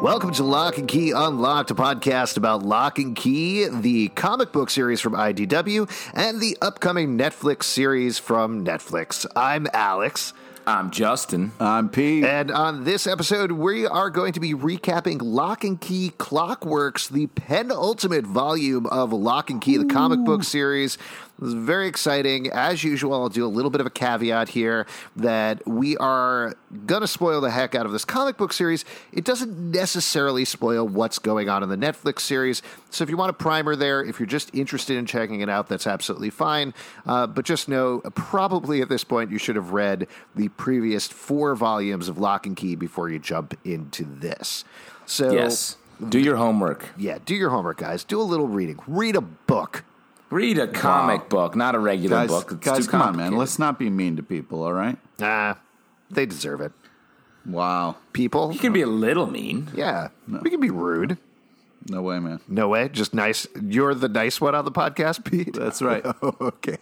Welcome to Lock and Key Unlocked, a podcast about Lock and Key, the comic book series from IDW, and the upcoming Netflix series from Netflix. I'm Alex. I'm Justin. I'm Pete. And on this episode, we are going to be recapping Lock and Key Clockworks, the penultimate volume of Lock and Key, the comic book series. This is very exciting. As usual, I'll do a little bit of a caveat here that we are going to spoil the heck out of this comic book series. It doesn't necessarily spoil what's going on in the Netflix series. So if you want a primer there, if you're just interested in checking it out, that's absolutely fine. But just know, probably at this point, you should have read the previous 4 volumes of Lock and Key before you jump into this. So Yes. Do your homework. Yeah, do your homework, guys. Do a little reading. Read a book. Read a comic book, not a regular book. It's guys, too come on, man. Let's not be mean to people, all right? They deserve it. Wow. People? You can be a little mean. Yeah. We can be rude. No way, man. No way. Just nice. You're the nice one on the podcast, Pete? That's right. Okay.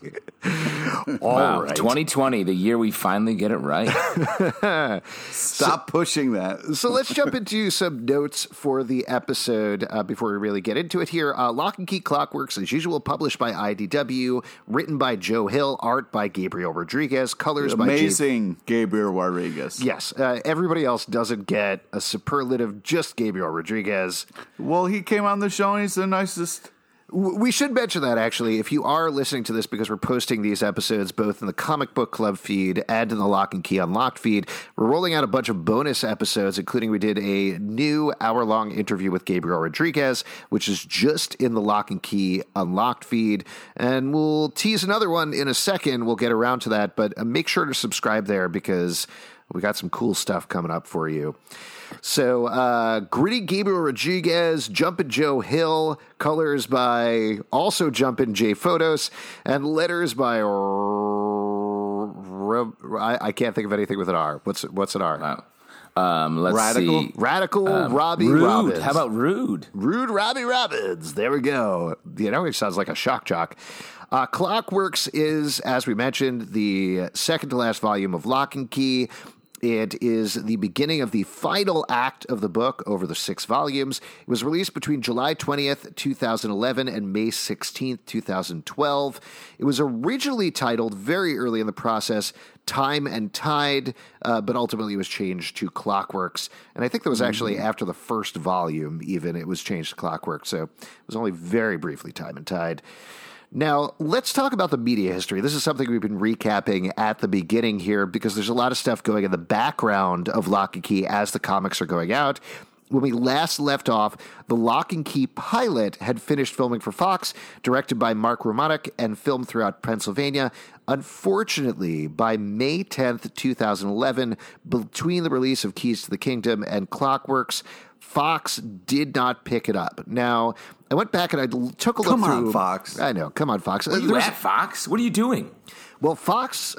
Wow. Right. 2020, the year we finally get it right. Stop pushing that. So let's jump into some notes for the episode before we really get into it here. Lock and Key Clockworks, as usual, published by IDW, written by Joe Hill, art by Gabriel Rodriguez, colors by Amazing Gabriel Rodriguez. Yes. Everybody else doesn't get a superlative, just Gabriel Rodriguez. Well, he came on the show and he's the nicest. We should mention that, actually, if you are listening to this, because we're posting these episodes both in the Comic Book Club feed and in the Lock and Key Unlocked feed, we're rolling out a bunch of bonus episodes, including we did a new hour-long interview with Gabriel Rodriguez, which is just in the Lock and Key Unlocked feed, and we'll tease another one in a second. We'll get around to that, but make sure to subscribe there because we got some cool stuff coming up for you. So, Gritty Gabriel Rodriguez, Jumpin' Joe Hill, colors by also Jumpin' J Photos, and letters by I can't think of anything with an R. What's an R? Let's see. Radical Robbie Rude. Robbins. How about Rude? Rude Robbie Robbins. There we go. You know, it sounds like a shock jock. Clockworks is, as we mentioned, the second to last volume of Lock and Key. It is the beginning of the final act of the book over the 6 volumes. It was released between July 20th, 2011 and May 16th, 2012. It was originally titled, very early in the process, Time and Tide, but ultimately it was changed to Clockworks. And I think that was actually after the first volume, even, it was changed to Clockworks. So it was only very briefly Time and Tide. Now, let's talk about the media history. This is something we've been recapping at the beginning here because there's a lot of stuff going in the background of Lock and Key as the comics are going out. When we last left off, the Lock and Key pilot had finished filming for Fox, directed by Mark Romanek, and filmed throughout Pennsylvania. Unfortunately, by May 10th, 2011, between the release of Keys to the Kingdom and Clockworks, Fox did not pick it up. Now, I went back and I took a look through. Come on, Fox. I know. Come on, Fox. Are you at Fox? What are you doing? Well, Fox,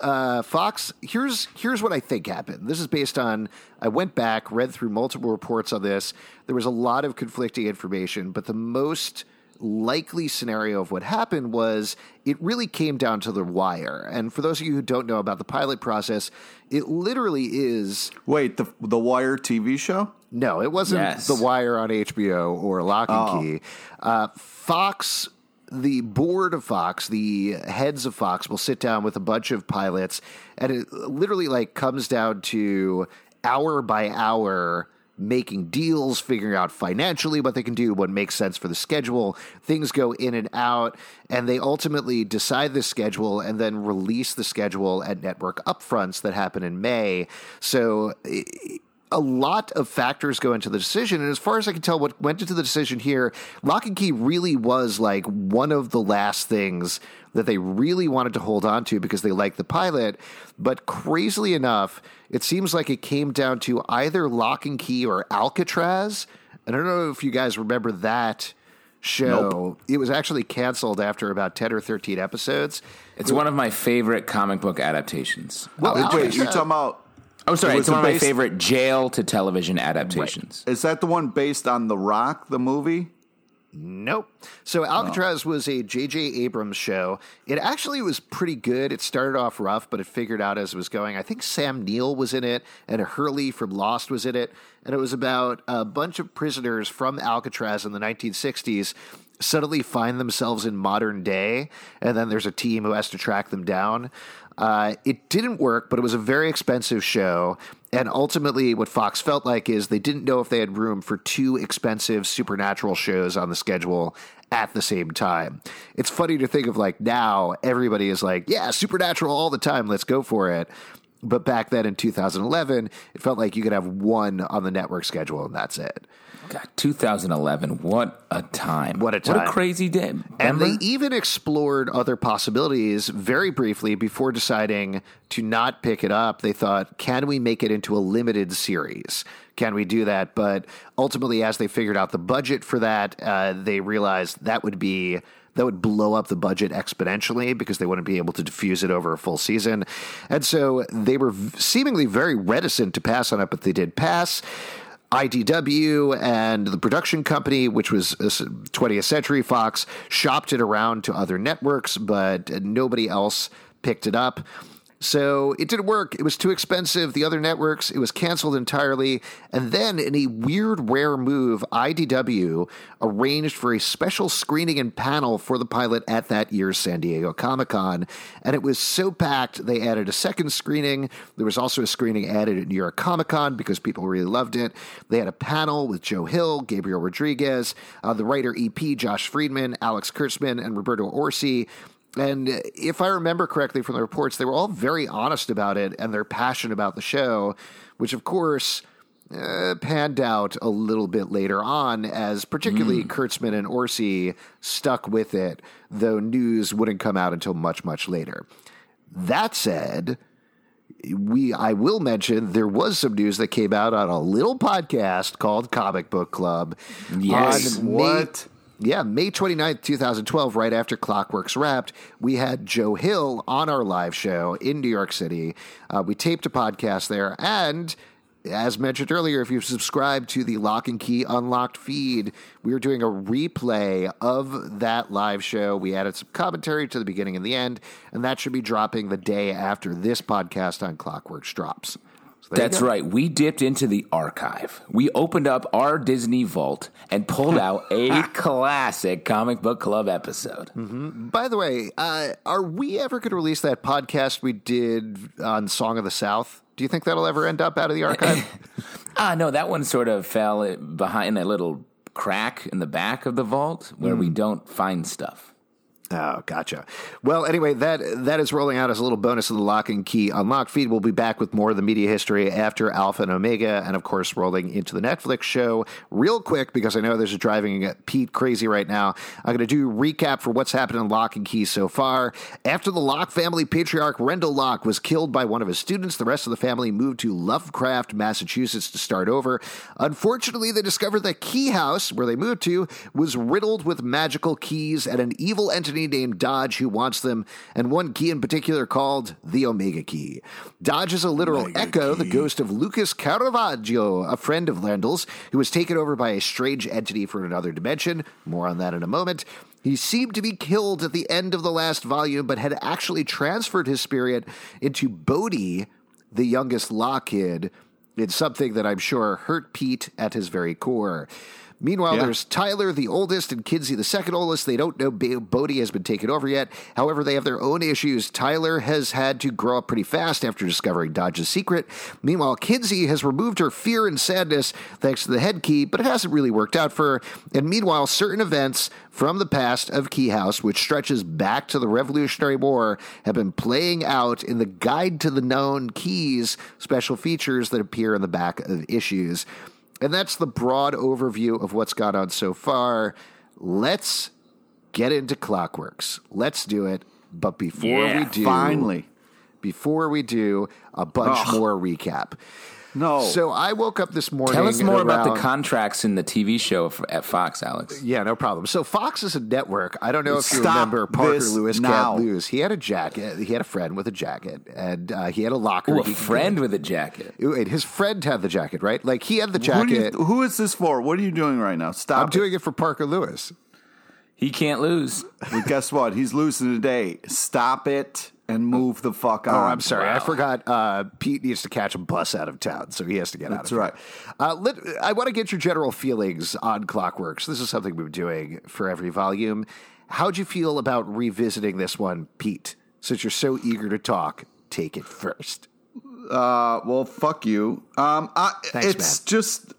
here's what I think happened. This is based on, I went back, read through multiple reports on this. There was a lot of conflicting information, but the most likely scenario of what happened was it really came down to The Wire. And for those of you who don't know about the pilot process, it literally is... Wait, the Wire TV show? No, it wasn't The Wire on HBO or Lock and Key. Fox... The board of Fox, the heads of Fox, will sit down with a bunch of pilots, and it literally comes down to hour by hour making deals, figuring out financially what they can do, what makes sense for the schedule. Things go in and out, and they ultimately decide the schedule and then release the schedule at network upfronts that happen in May. So a lot of factors go into the decision, and as far as I can tell, what went into the decision here, Lock and Key really was one of the last things that they really wanted to hold on to because they liked the pilot. But crazily enough, it seems like it came down to either Lock and Key or Alcatraz. I don't know if you guys remember that show. Nope. It was actually canceled after about 10 or 13 episodes. It's one of my favorite comic book adaptations. Well, wait, you're talking about... Oh, sorry. It's one of my favorite jail to television adaptations. Right. Is that the one based on The Rock, the movie? Nope. So Alcatraz was a J.J. Abrams show. It actually was pretty good. It started off rough, but it figured out as it was going. I think Sam Neill was in it, and Hurley from Lost was in it. And it was about a bunch of prisoners from Alcatraz in the 1960s suddenly find themselves in modern day, and then there's a team who has to track them down. It didn't work, but it was a very expensive show. And ultimately, what Fox felt like is they didn't know if they had room for two expensive supernatural shows on the schedule at the same time. It's funny to think of like now, everybody is like, yeah, supernatural all the time. Let's go for it. But back then in 2011, it felt like you could have one on the network schedule and that's it. God, 2011, what a time. What a time. What a crazy day. And Remember? they even explored other possibilities very briefly before deciding to not pick it up. They thought, can we make it into a limited series? Can we do that? But ultimately, as they figured out the budget for that, they realized that would blow up the budget exponentially because they wouldn't be able to diffuse it over a full season. And so they were seemingly very reticent to pass on it, but they did pass. IDW and the production company, which was 20th Century Fox, shopped it around to other networks, but nobody else picked it up. So it didn't work. It was too expensive. The other networks, it was canceled entirely. And then in a weird, rare move, IDW arranged for a special screening and panel for the pilot at that year's San Diego Comic-Con. And it was so packed, they added a second screening. There was also a screening added at New York Comic-Con because people really loved it. They had a panel with Joe Hill, Gabriel Rodriguez, the writer EP, Josh Friedman, Alex Kurtzman, and Roberto Orsi. And if I remember correctly from the reports, they were all very honest about it and their passion about the show, which, of course, panned out a little bit later on as particularly Kurtzman and Orsi stuck with it, though news wouldn't come out until much, much later. That said, I will mention there was some news that came out on a little podcast called Comic Book Club. Yes. May 29th, 2012, right after Clockworks wrapped, we had Joe Hill on our live show in New York City. We taped a podcast there, and as mentioned earlier, if you've subscribed to the Lock and Key Unlocked feed, we were doing a replay of that live show. We added some commentary to the beginning and the end, and that should be dropping the day after this podcast on Clockworks drops. That's right. We dipped into the archive. We opened up our Disney vault and pulled out a classic Comic Book Club episode. Mm-hmm. By the way, are we ever going to release that podcast we did on Song of the South? Do you think that'll ever end up out of the archive? No, that one sort of fell behind a little crack in the back of the vault where we don't find stuff. Oh, gotcha. Well, anyway, that is rolling out as a little bonus of the Lock and Key Unlocked feed. We'll be back with more of the media history after Alpha and Omega, and of course, rolling into the Netflix show real quick because I know there's a driving Pete crazy right now. I'm going to do a recap for what's happened in Lock and Key so far. After the Locke family patriarch Rendell Locke was killed by one of his students, the rest of the family moved to Lovecraft, Massachusetts to start over. Unfortunately, they discovered that Key House, where they moved to, was riddled with magical keys and an evil entity named Dodge who wants them, and one key in particular called the Omega Key. Dodge is a literal echo, the ghost of Lucas Caravaggio, a friend of Rendell's, who was taken over by a strange entity from another dimension. More on that in a moment. He seemed to be killed at the end of the last volume, but had actually transferred his spirit into Bodhi, the youngest Locke kid. It's something that I'm sure hurt Pete at his very core. Meanwhile, there's Tyler, the oldest, and Kinsey, the second oldest. They don't know Bodhi has been taken over yet. However, they have their own issues. Tyler has had to grow up pretty fast after discovering Dodge's secret. Meanwhile, Kinsey has removed her fear and sadness thanks to the head key, but it hasn't really worked out for her. And meanwhile, certain events from the past of Key House, which stretches back to the Revolutionary War, have been playing out in the Guide to the Known Keys special features that appear in the back of issues. And that's the broad overview of what's gone on so far. Let's get into Clockworks. Let's do it. But before we do, a bunch more recap. No. So I woke up this morning. Tell us more about the around- contracts in the TV show at Fox, Alex. Yeah, no problem. So Fox is a network. I don't know if you Stop remember Parker this Lewis now. Can't Lose. He had a jacket. He had a friend with a jacket, and he had a locker. Ooh, a he could friend get. with a jacket. Wait, his friend had the jacket, right? Like he had the jacket. Who is this for? What are you doing right now? Stop. I'm doing it for Parker Lewis. He can't lose. Well, guess what? He's losing today. Stop it and move the fuck on. Oh, I'm sorry. Wow. I forgot. Pete needs to catch a bus out of town, so he has to get out of That's right. here. I want to get your general feelings on Clockworks. This is something we've been doing for every volume. How'd you feel about revisiting this one, Pete? Since you're so eager to talk, take it first. Well, fuck you. Thanks, it's man. just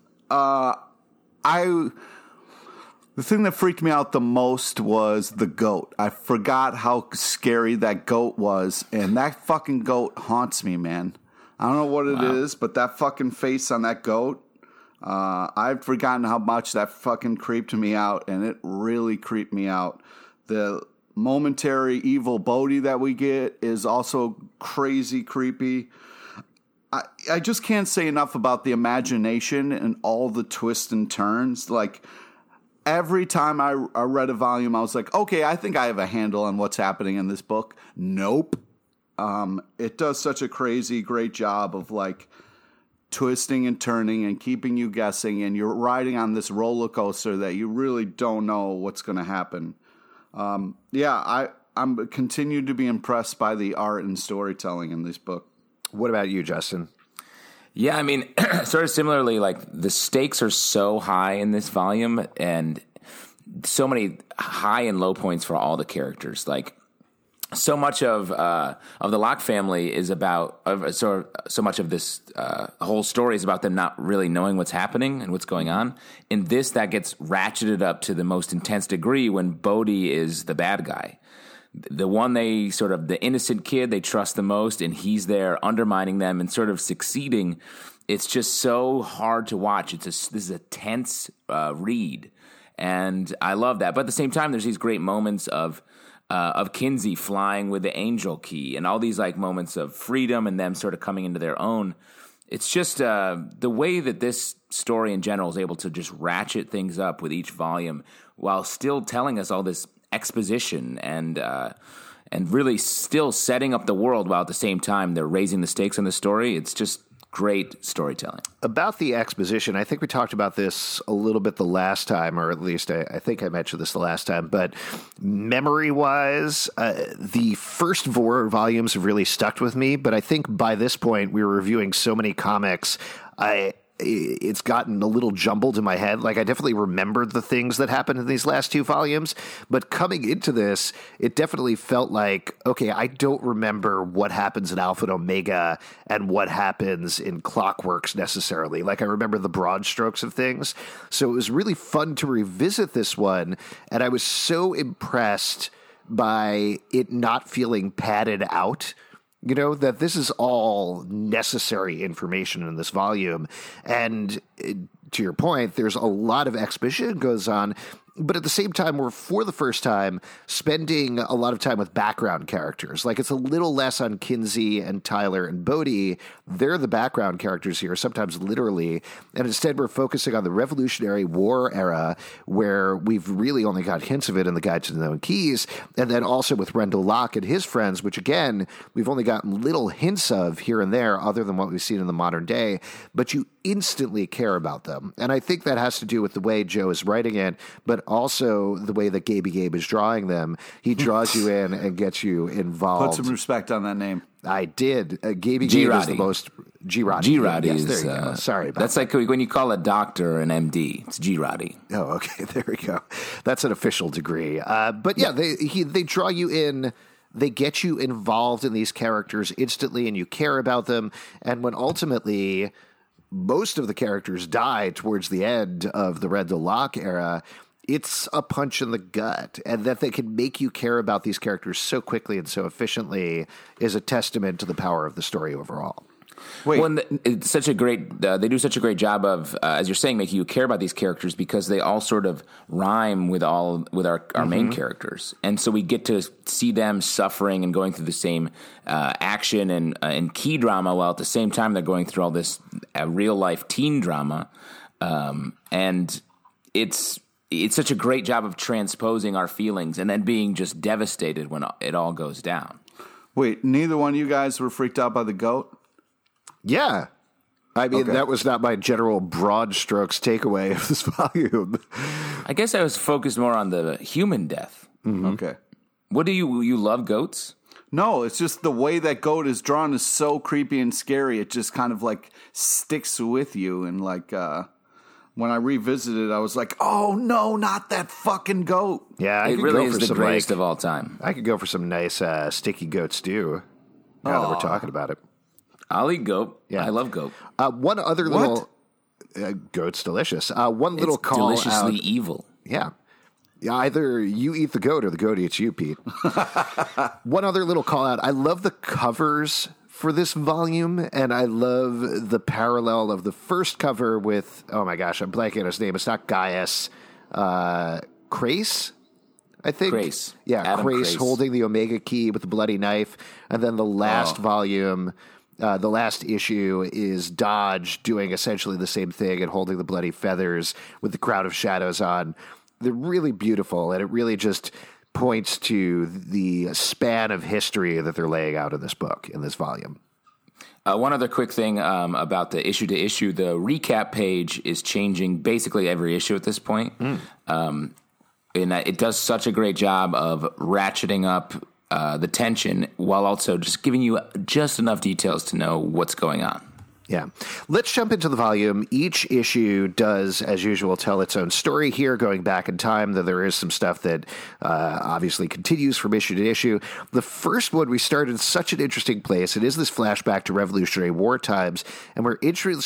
the thing that freaked me out the most was the goat. I forgot how scary that goat was, and that fucking goat haunts me, man. I don't know what it is, but that fucking face on that goat, I've forgotten how much that fucking creeped me out, and it really creeped me out. The momentary evil Bodhi that we get is also crazy creepy. I just can't say enough about the imagination and all the twists and turns. Like, every time I read a volume, I was like, okay, I think I have a handle on what's happening in this book. Nope. It does such a crazy, great job of, like, twisting and turning and keeping you guessing, and you're riding on this roller coaster that you really don't know what's going to happen. I'm continued to be impressed by the art and storytelling in this book. What about you, Justin? Yeah, I mean, sort of similarly, like the stakes are so high in this volume, and so many high and low points for all the characters. Like, so much of the Locke family is about so much of this whole story is about them not really knowing what's happening and what's going on. In this, that gets ratcheted up to the most intense degree when Bodhi is the bad guy. The one the innocent kid they trust the most, and he's there undermining them and sort of succeeding. It's just so hard to watch. This is a tense read, and I love that. But at the same time, there's these great moments of Kinsey flying with the angel key, and all these like moments of freedom and them sort of coming into their own. It's just the way that this story in general is able to just ratchet things up with each volume while still telling us all this exposition and really still setting up the world while at the same time they're raising the stakes on the story. It's just great storytelling. About the exposition, I think we talked about this a little bit the last time, or at least I think I mentioned this the last time, but memory-wise, the first four volumes have really stuck with me, but I think by this point we were reviewing so many comics, it's gotten a little jumbled in my head. Like, I definitely remembered the things that happened in these last two volumes, but coming into this, it definitely felt like, okay, I don't remember what happens in Alpha and Omega and what happens in Clockworks necessarily. Like, I remember the broad strokes of things. So it was really fun to revisit this one, and I was so impressed by it not feeling padded out. You know, that this is all necessary information in this volume. And to your point, there's a lot of exposition that goes on. But at the same time, we're, for the first time, spending a lot of time with background characters. Like, it's a little less on Kinsey and Tyler and Bodhi. They're the background characters here, sometimes literally. And instead, we're focusing on the Revolutionary War era, where we've really only got hints of it in the Guide to the Known Keys. And then also with Rendell Locke and his friends, which, again, we've only gotten little hints of here and there, other than what we've seen in the modern day. But you instantly care about them. And I think that has to do with the way Joe is writing it, but also the way that Gabe is drawing them. He draws you in and gets you involved. Put some respect on that name. I did. Gabe is the most... G-Roddy. G-Roddy yes, is... there you go. Sorry about that's that. like when you call a doctor an MD. It's G-Roddy. Oh, okay. There we go. That's an official degree. But yeah, they draw you in... They get you involved in these characters instantly, and you care about them. And when ultimately most of the characters die towards the end of the Rendell Locke era, it's a punch in the gut. And that they can make you care about these characters so quickly and so efficiently is a testament to the power of the story overall. Wait. Well, it's such a great. They do such a great job of, as you're saying, making you care about these characters because they all sort of rhyme with our main characters, and so we get to see them suffering and going through the same action and key drama, while at the same time they're going through all this a real life teen drama, and it's such a great job of transposing our feelings and then being just devastated when it all goes down. Wait, neither one of you guys were freaked out by the goat? Yeah. I mean, Okay. that was not my general broad strokes takeaway of this volume. I guess I was focused more on the human death. Okay. What do you love goats? No, it's just the way that goat is drawn is so creepy and scary. It just kind of like sticks with you. And like when I revisited, I was like, oh no, not that fucking goat. Yeah, I It could really go is for the some greatest like, of all time. I could go for some nice sticky goat stew. Now that we're talking about it. I'll eat goat. Yeah. I love goat. One other little goat's delicious. One little It's call deliciously out. evil. Yeah. Yeah, either you eat the goat or the goat eats you, Pete. One other little call out. I love the covers for this volume, and I love the parallel of the first cover with, oh my gosh, I'm blanking on his name. It's not Gaius. Crace, I think. Crace. Yeah, Adam Crace Crace. holding the Omega key with the bloody knife. And then the last volume, the last issue is Dodge doing essentially the same thing and holding the bloody feathers with the Crown of Shadows on. They're really beautiful, and it really just points to the span of history that they're laying out in this book, in this volume. One other quick thing about the issue to issue. The recap page is changing basically every issue at this point. And it does such a great job of ratcheting up the tension while also just giving you just enough details to know what's going on. Yeah. Let's jump into the volume. Each issue does, as usual, tell its own story here, going back in time, though there is some stuff that obviously continues from issue to issue. The first one, we start in such an interesting place. It is this flashback to Revolutionary War times, and we're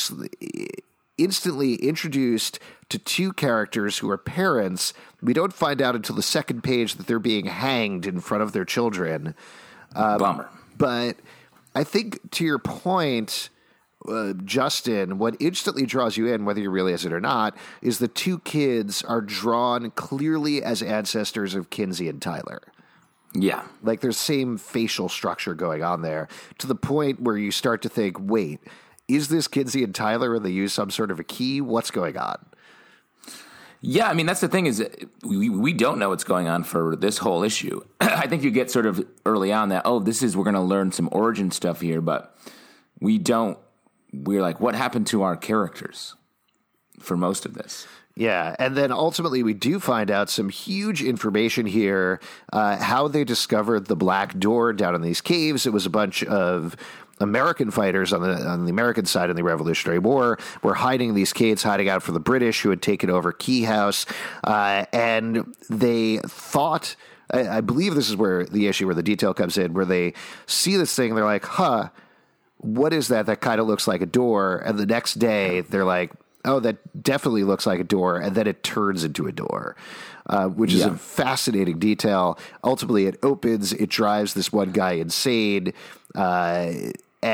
instantly introduced to two characters who are parents. We don't find out until the second page that they're being hanged in front of their children. Bummer. But I think to your point, Justin, what instantly draws you in, whether you realize it or not, is the two kids are drawn clearly as ancestors of Kinsey and Tyler. Yeah. Like there's same facial structure going on there, to the point where you start to think, wait, is this Kinsey and Tyler and they use some sort of a key? What's going on? Yeah, I mean, that's the thing is we don't know what's going on for this whole issue. I think you get sort of early on that, we're going to learn some origin stuff here, but we don't. We're like, what happened to our characters for most of this? Yeah, and then ultimately we do find out some huge information here, how they discovered the Black Door down in these caves. It was a bunch of American fighters on the American side in the Revolutionary War were hiding in these caves, hiding out from the British who had taken over Key House, and they thought, I believe this is where the issue where the detail comes in, where they see this thing, they're like, what is that? That kind of looks like a door. And the next day they're like, oh, that definitely looks like a door. And then it turns into a door, which is a fascinating detail. Ultimately, it opens, it drives this one guy insane. And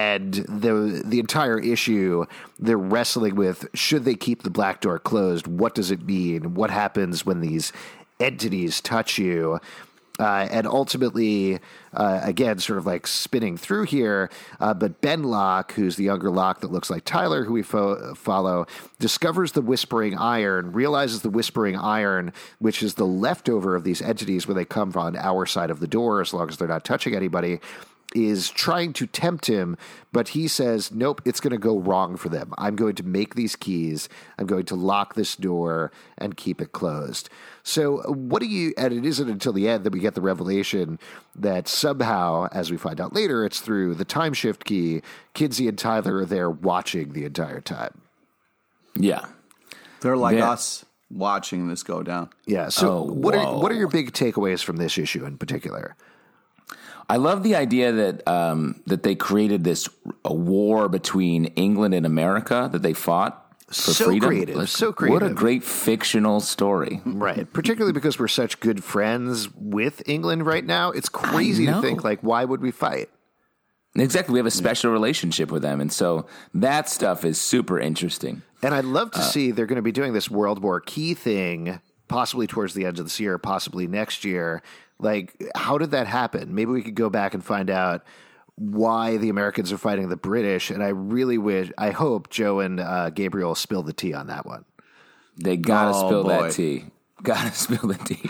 the entire issue, they're wrestling with, should they keep the Black Door closed? What does it mean? What happens when these entities touch you? And ultimately, again, sort of like spinning through here, but Ben Locke, who's the younger Locke that looks like Tyler, who we follow, discovers the Whispering Iron, realizes the Whispering Iron, which is the leftover of these entities when they come on our side of the door, as long as they're not touching anybody, is trying to tempt him, but he says, nope, it's going to go wrong for them. I'm going to make these keys. I'm going to lock this door and keep it closed. So what do you, and it isn't until the end that we get the revelation that somehow, as we find out later, it's through the time shift key, Kinsey and Tyler are there watching the entire time. Yeah. They're like us watching this go down. Yeah. So what are your big takeaways from this issue in particular? I love the idea that that they created a war between England and America that they fought for freedom. Creative, so creative. What a great fictional story. Right. Particularly because we're such good friends with England right now. It's crazy to think, like, why would we fight? Exactly. We have a special relationship with them. And so that stuff is super interesting. And I'd love to see they're going to be doing this World War Key thing possibly towards the end of this year, possibly next year. Like, how did that happen? Maybe we could go back and find out why the Americans are fighting the British, and I hope Joe and Gabriel spill the tea on that one. They gotta spill that tea. Gotta spill the tea.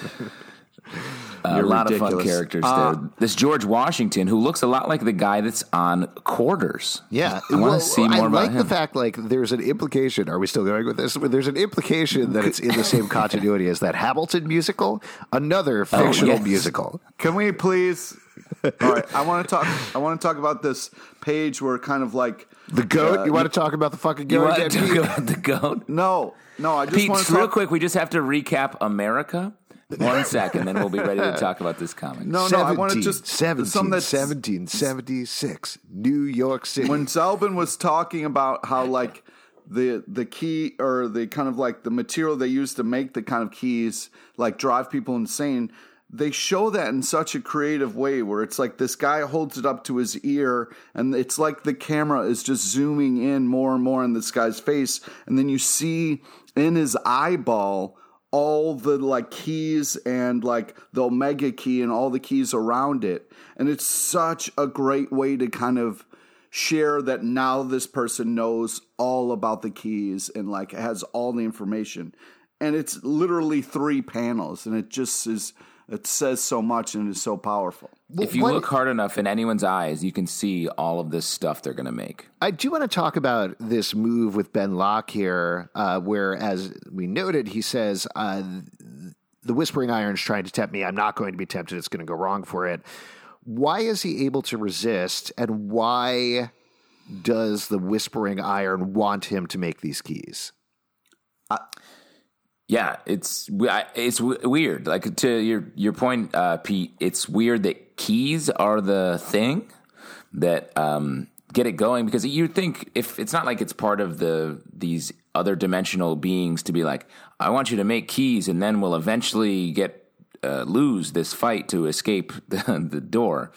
A lot ridiculous. of fun characters there. This George Washington, who looks a lot like the guy that's on Quarters. Yeah, I want to see more about like him. the fact, like, there's an implication. Are we still going with this? There's an implication that it's in the same continuity as that Hamilton musical, another fictional musical. Can we please? All right, I want to talk about this page where kind of like The goat. You want to talk about the fucking You goat want again? to Pete? go with the goat? No, I just Pete, want to real talk quick, we just have to recap America. 1 second, then we'll be ready to talk about this comic. No, I want to just some that's 1776, New York City. when Zalbin was talking about how like the key or the kind of like the material they use to make the kind of keys like drive people insane. They show that in such a creative way where it's like this guy holds it up to his ear and it's like the camera is just zooming in more and more in this guy's face. And then you see in his eyeball all the like keys and like the Omega key and all the keys around it. And it's such a great way to kind of share that now this person knows all about the keys and like has all the information. And it's literally 3 panels and it just is, it says so much and it's so powerful. If you look hard enough in anyone's eyes, you can see all of this stuff they're going to make. I do want to talk about this move with Ben Locke here, where, as we noted, he says, the Whispering Iron's trying to tempt me. I'm not going to be tempted. It's going to go wrong for it. Why is he able to resist, and why does the Whispering Iron want him to make these keys? Yeah, it's weird. Like, to your point, Pete, it's weird that keys are the thing that get it going, because you think if it's not like it's part of these other dimensional beings to be like, I want you to make keys and then we'll eventually lose this fight to escape the door.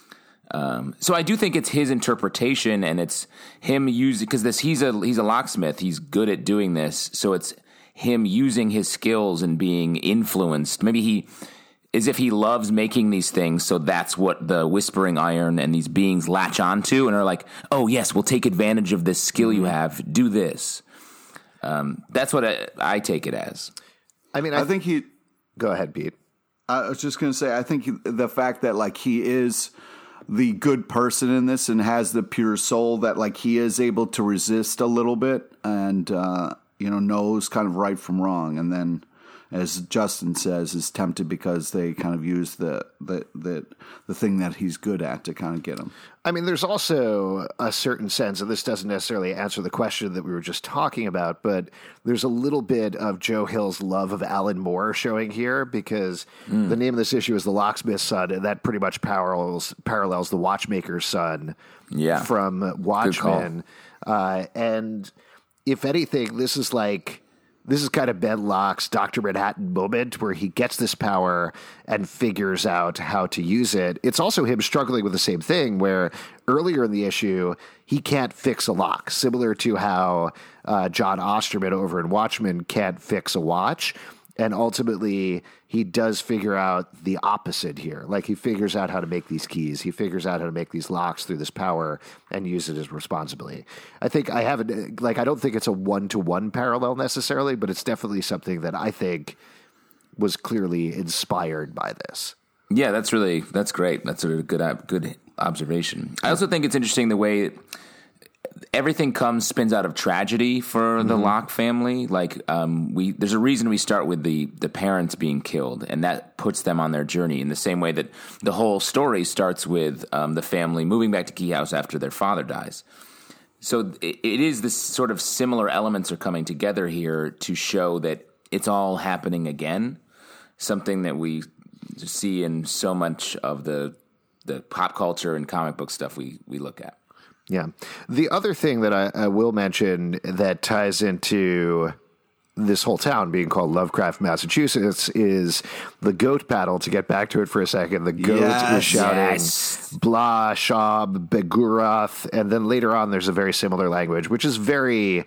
So I do think it's his interpretation and it's him using, because he's a locksmith. He's good at doing this. So it's him using his skills and being influenced. Maybe as if he loves making these things, so that's what the Whispering Iron and these beings latch onto and are like, oh, yes, we'll take advantage of this skill you have, do this. That's what I take it as. I mean, I think he... Go ahead, Pete. I was just going to say, I think the fact that like he is the good person in this and has the pure soul, that like he is able to resist a little bit and, knows kind of right from wrong. And then, as Justin says, is tempted because they kind of use the thing that he's good at to kind of get him. I mean, there's also a certain sense, and this doesn't necessarily answer the question that we were just talking about, but there's a little bit of Joe Hill's love of Alan Moore showing here, because the name of this issue is The Locksmith's Son, and that pretty much parallels the Watchmaker's Son from Watchmen. And if anything, this is kind of Ben Locke's Dr. Manhattan moment where he gets this power and figures out how to use it. It's also him struggling with the same thing where earlier in the issue, he can't fix a lock, similar to how John Osterman over in Watchmen can't fix a watch. And ultimately, he does figure out the opposite here. Like, he figures out how to make these keys. He figures out how to make these locks through this power and use it as responsibly. I don't think it's a one-to-one parallel necessarily, but it's definitely something that I think was clearly inspired by this. Yeah, that's great. That's a good observation. I also think it's interesting the way everything spins out of tragedy for the Locke family. Like, there's a reason we start with the parents being killed, and that puts them on their journey in the same way that the whole story starts with the family moving back to Key House after their father dies. So it is this sort of similar elements are coming together here to show that it's all happening again, something that we see in so much of the pop culture and comic book stuff we look at. Yeah. The other thing that I will mention that ties into this whole town being called Lovecraft, Massachusetts, is the goat battle. To get back to it for a second, the goat is shouting, Blah, Shab, Begurath, and then later on there's a very similar language, which is very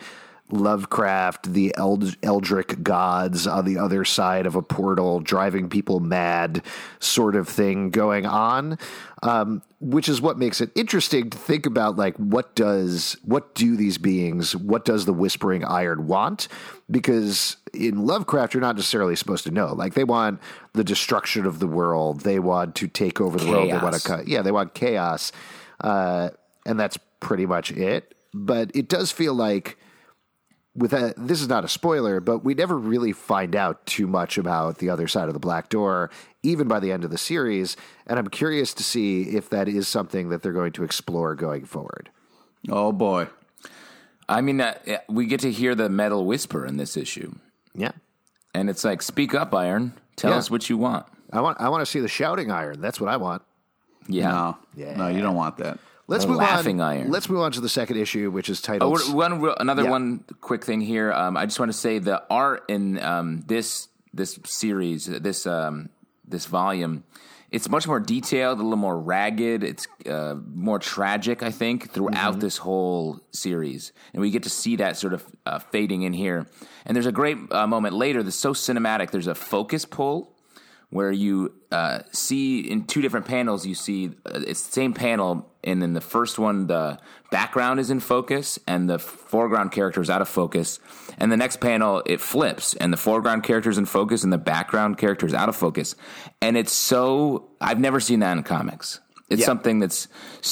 Lovecraft, the Eldritch gods on the other side of a portal driving people mad sort of thing going on, which is what makes it interesting to think about, like, what do these beings, what does the Whispering Iron want? Because in Lovecraft, you're not necessarily supposed to know. Like, they want the destruction of the world. They want to take over the world. They want to they want chaos. And that's pretty much it. But it does feel like, this is not a spoiler, but we never really find out too much about the other side of the Black Door, even by the end of the series. And I'm curious to see if that is something that they're going to explore going forward. Oh, boy. I mean, we get to hear the metal whisper in this issue. Yeah. And it's like, speak up, Iron. Tell us what you want. I want to see the shouting Iron. That's what I want. Yeah. No, you don't want that. Let's move on. Iron. Let's move on to the second issue, which is titled. One quick thing here. I just want to say the art in this series, this volume, it's much more detailed, a little more ragged. It's more tragic, I think, throughout this whole series, and we get to see that sort of fading in here. And there's a great moment later that's so cinematic. There's a focus pull where you see in two different panels, you see it's the same panel, and in the first one, the background is in focus, and the foreground character is out of focus. And the next panel, it flips, and the foreground character is in focus, and the background character is out of focus. And it's I've never seen that in comics. It's something that's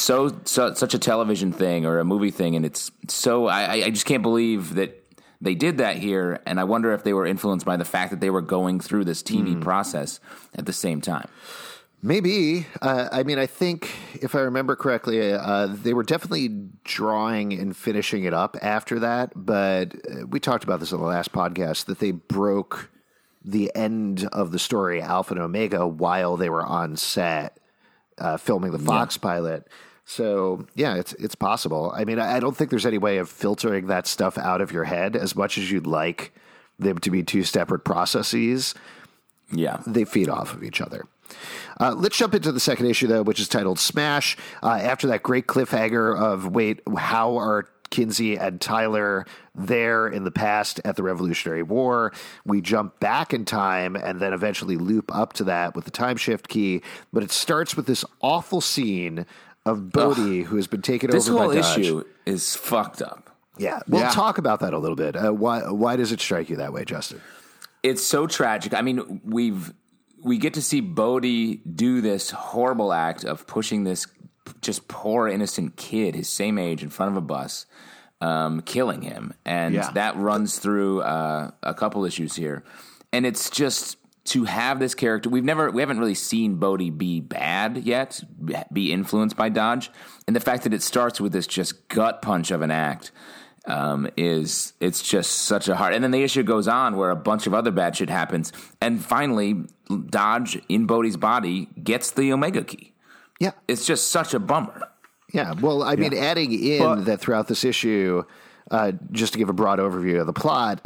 such a television thing or a movie thing, and it's I just can't believe that they did that here, and I wonder if they were influenced by the fact that they were going through this TV process at the same time. Maybe. I mean, I think, if I remember correctly, they were definitely drawing and finishing it up after that, but we talked about this on the last podcast, that they broke the end of the story, Alpha and Omega, while they were on set filming the Fox pilot. So, yeah, it's possible. I mean, I don't think there's any way of filtering that stuff out of your head as much as you'd like them to be two separate processes. Yeah. They feed off of each other. Let's jump into the second issue, though, which is titled Smash. After that great cliffhanger of, how are Kinsey and Tyler there in the past at the Revolutionary War? We jump back in time and then eventually loop up to that with the time shift key. But it starts with this awful scene of Bodhi, who has been taken over by Dodge. This whole issue is fucked up. Yeah. We'll talk about that a little bit. Why does it strike you that way, Justin? It's so tragic. I mean, we get to see Bodhi do this horrible act of pushing this just poor innocent kid, his same age, in front of a bus, killing him. And that runs through a couple issues here. And it's just to have this character, we haven't really seen Bodhi be bad yet, be influenced by Dodge. And the fact that it starts with this just gut punch of an act it's just such a hard. And then the issue goes on where a bunch of other bad shit happens, and finally Dodge in Bodhi's body gets the Omega key. Yeah, it's just such a bummer. Yeah, well, I mean, adding in that throughout this issue, just to give a broad overview of the plot.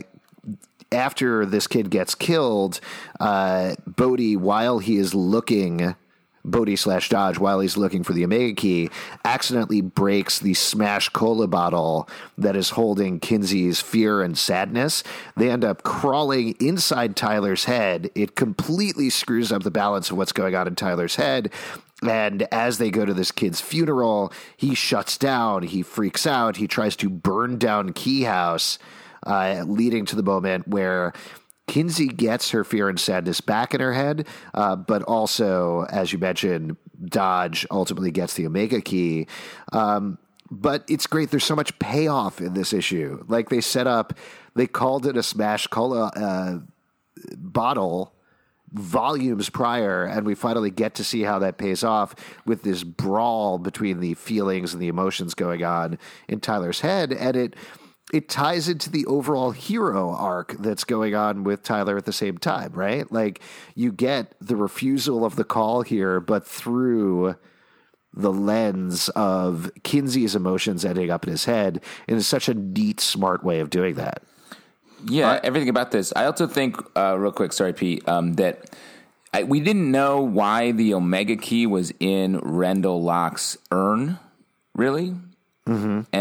After this kid gets killed, Bodhi, while he is looking. Bodhi/Dodge, while he's looking for the Omega key, accidentally breaks the Smash Cola bottle that is holding Kinsey's fear and sadness. They end up crawling inside Tyler's head. It completely screws up the balance of what's going on in Tyler's head. And as they go to this kid's funeral, he shuts down. He freaks out. He tries to burn down Key House, leading to the moment where Kinsey gets her fear and sadness back in her head, but also, as you mentioned, Dodge ultimately gets the Omega key. But it's great. There's so much payoff in this issue. Like they called it a Smash Cola bottle volumes prior, and we finally get to see how that pays off with this brawl between the feelings and the emotions going on in Tyler's head. And it ties into the overall hero arc that's going on with Tyler at the same time, right? Like, you get the refusal of the call here, but through the lens of Kinsey's emotions ending up in his head, and it's such a neat, smart way of doing that. Yeah, everything about this. I also think, real quick, sorry, Pete, that we didn't know why the Omega key was in Rendell Locke's urn, really. Mm-hmm. And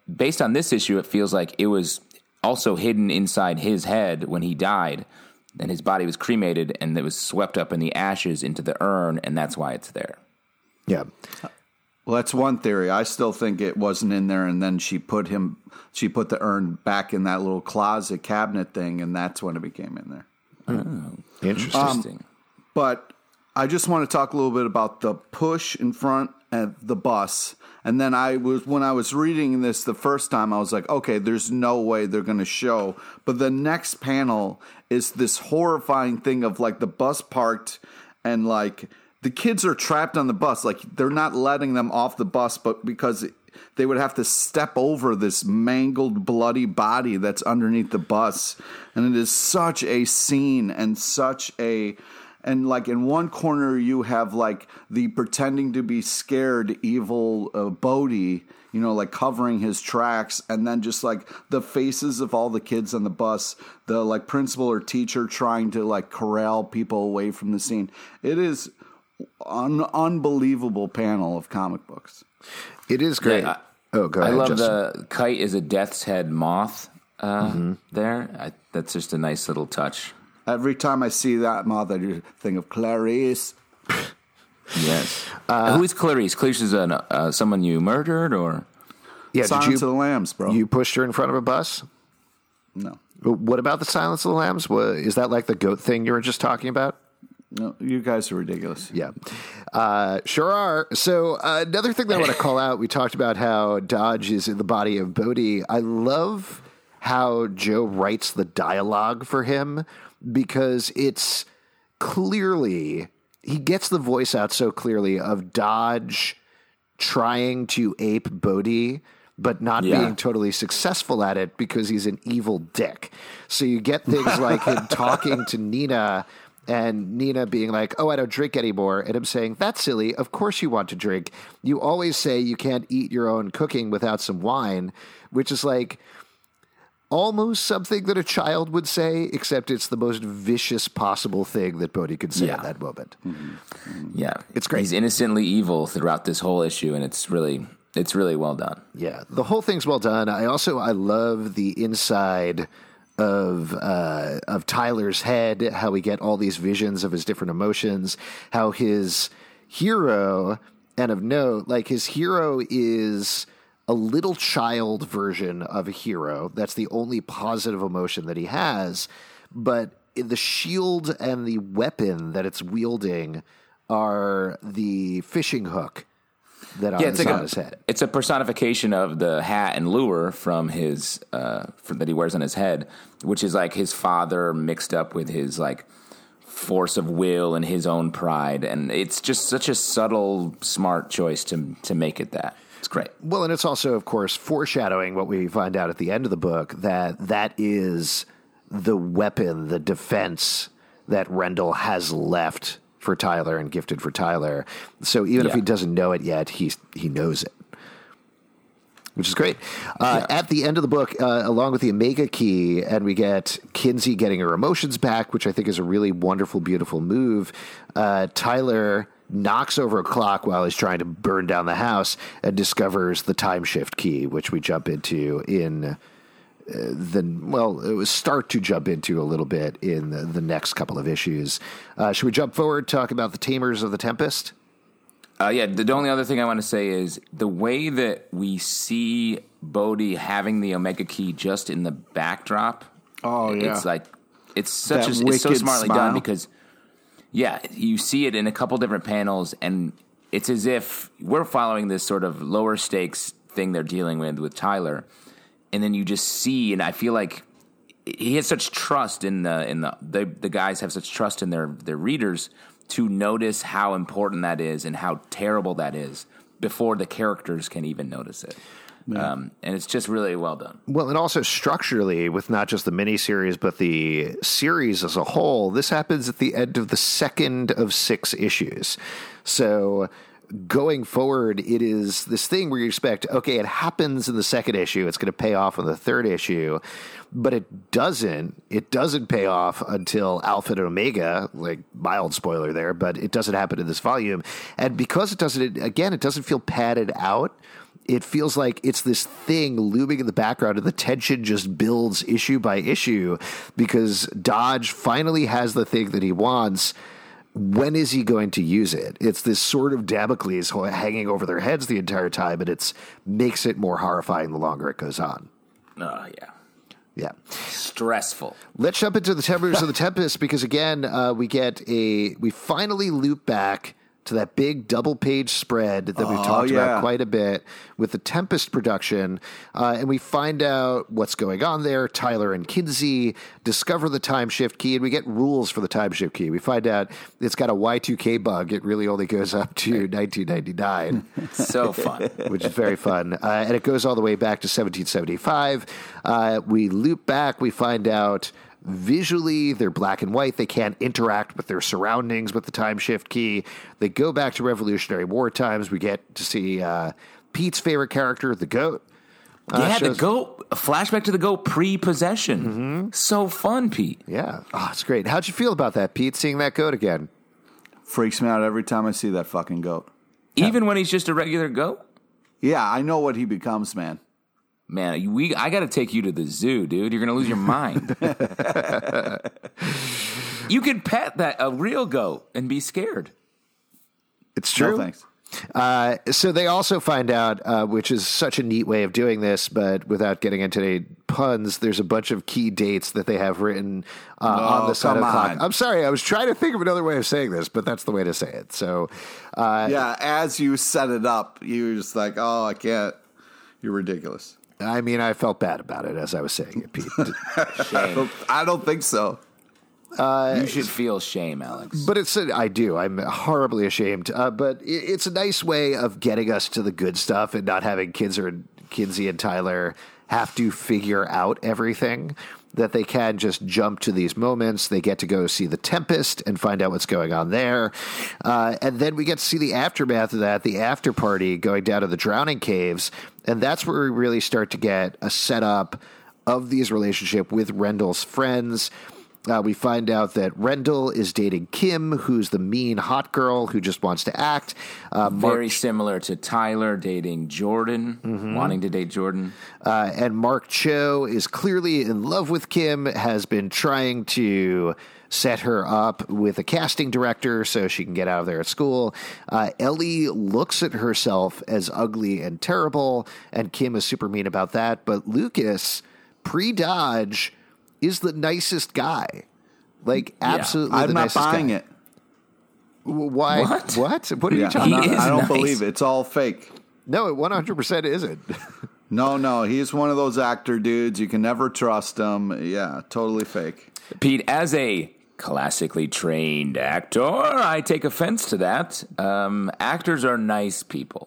based on this issue, it feels like it was also hidden inside his head when he died, and his body was cremated, and it was swept up in the ashes into the urn, and that's why it's there. Yeah. Well, that's one theory. I still think it wasn't in there, and then she put the urn back in that little closet cabinet thing, and that's when it became in there. Oh, Interesting. But I just want to talk a little bit about the push in front of the bus. And then when I was reading this the first time, I was like, okay, there's no way they're going to show. But the next panel is this horrifying thing of like the bus parked and like the kids are trapped on the bus. Like they're not letting them off the bus, but because they would have to step over this mangled, bloody body that's underneath the bus. And it is such a scene and and like in one corner you have like the pretending to be scared evil Bodhi, like covering his tracks, and then just like the faces of all the kids on the bus, the like principal or teacher trying to like corral people away from the scene. It is an unbelievable panel of comic books. It is great. Yeah, go ahead, I love Justin. the kite is a death's head moth there. That's just a nice little touch. Every time I see that moth, I just think of Clarice. Yes. Who is Clarice? Clarice is someone you murdered, or? Yeah, Silence of the Lambs, bro. You pushed her in front of a bus? No. What about the Silence of the Lambs? Is that like the goat thing you were just talking about? No, you guys are ridiculous. Yeah, sure are. So another thing that I want to call out, we talked about how Dodge is in the body of Bodhi. I love how Joe writes the dialogue for him, because it's clearly, he gets the voice out so clearly of Dodge trying to ape Bodhi, but not being totally successful at it because he's an evil dick. So you get things like him talking to Nina, and Nina being like, oh, I don't drink anymore. And him saying, that's silly. Of course you want to drink. You always say you can't eat your own cooking without some wine, which is like almost something that a child would say, except it's the most vicious possible thing that Bodhi could say at that moment. Yeah. It's great. He's innocently evil throughout this whole issue, and it's really well done. Yeah, the whole thing's well done. I love the inside of Tyler's head, how we get all these visions of his different emotions, how his hero, and of note, like his hero is a little child version of a hero. That's the only positive emotion that he has. But the shield and the weapon that it's wielding are the fishing hook that on his head. It's a personification of the hat and lure from his that he wears on his head, which is like his father mixed up with his like force of will and his own pride. And it's just such a subtle, smart choice to make it that. It's great. Well, and it's also, of course, foreshadowing what we find out at the end of the book, that is the weapon, the defense that Rendell has left for Tyler and gifted for Tyler. So even if he doesn't know it yet, he knows it, which is great. At the end of the book, along with the Omega Key, and we get Kinsey getting her emotions back, which I think is a really wonderful, beautiful move. Tyler knocks over a clock while he's trying to burn down the house and discovers the time shift key, which we jump into in start to jump into a little bit in the next couple of issues. Should we jump forward, talk about the Tamers of the Tempest? The only other thing I want to say is the way that we see Bodhi having the Omega Key just in the backdrop. Oh, yeah. It's like, it's so smartly done because, you see it in a couple different panels, and it's as if we're following this sort of lower stakes thing they're dealing with Tyler. And then you just see, and I feel like he has such trust in the guys have such trust in their readers to notice how important that is and how terrible that is before the characters can even notice it. Yeah. And it's just really well done. Well, and also structurally, with not just the miniseries, but the series as a whole, this happens at the end of the second of 6 issues. So going forward, it is this thing where you expect, okay, it happens in the second issue, it's going to pay off in the third issue, but it doesn't pay off until Alpha and Omega, like mild spoiler there, but it doesn't happen in this volume. And because it doesn't feel padded out, it feels like it's this thing looming in the background, and the tension just builds issue by issue because Dodge finally has the thing that he wants. When is he going to use it? It's this sort of Damocles hanging over their heads the entire time, and it makes it more horrifying the longer it goes on. Oh, yeah. Yeah. Stressful. Let's jump into the Tempers of the Tempest because, again, we finally loop back to that big double-page spread that we've talked about quite a bit with the Tempest production, and we find out what's going on there. Tyler and Kinsey discover the time shift key, and we get rules for the time shift key. We find out it's got a Y2K bug. It really only goes up to 1999. So fun. Which is very fun. And it goes all the way back to 1775. We loop back. We find out visually, they're black and white. They can't interact with their surroundings with the time shift key. They go back to Revolutionary War times. We get to see Pete's favorite character, the goat. The goat. A flashback to the goat pre-possession. Mm-hmm. So fun, Pete. Yeah. Oh, it's great. How'd you feel about that, Pete, seeing that goat again? Freaks me out every time I see that fucking goat. Even when he's just a regular goat? Yeah, I know what he becomes, man. Man, I got to take you to the zoo, dude. You're going to lose your mind. You could pet a real goat and be scared. It's true. No, thanks. So they also find out, which is such a neat way of doing this, but without getting into any puns, there's a bunch of key dates that they have written on the side of the clock. I'm sorry, I was trying to think of another way of saying this, but that's the way to say it. So, yeah, as you set it up, you were just like, oh, I can't. You're ridiculous. I mean, I felt bad about it as I was saying it, Pete. Shame. I don't think so. You should feel shame, Alex. But I do. I'm horribly ashamed. But it's a nice way of getting us to the good stuff and not having Kinsey and Tyler have to figure out everything. That they can just jump to these moments. They get to go see the Tempest and find out what's going on there. And then we get to see the aftermath of that, the after party going down to the Drowning Caves. And that's where we really start to get a setup of these relationship with Rendell's friends. We find out that Rendell is dating Kim, who's the mean hot girl who just wants to act. Very similar to Tyler dating Jordan, wanting to date Jordan. And Mark Cho is clearly in love with Kim, has been trying to set her up with a casting director so she can get out of there at school. Ellie looks at herself as ugly and terrible, and Kim is super mean about that. But Lucas, pre-Dodge, is the nicest guy. Like, absolutely I'm the not nicest buying guy. it. Why? What? What are you talking about? I don't nice. believe it. It's all fake. No, it 100% isn't. No, he's one of those actor dudes. You can never trust him. Yeah, totally fake. Pete, as a classically trained actor, I take offense to that. Actors are nice people.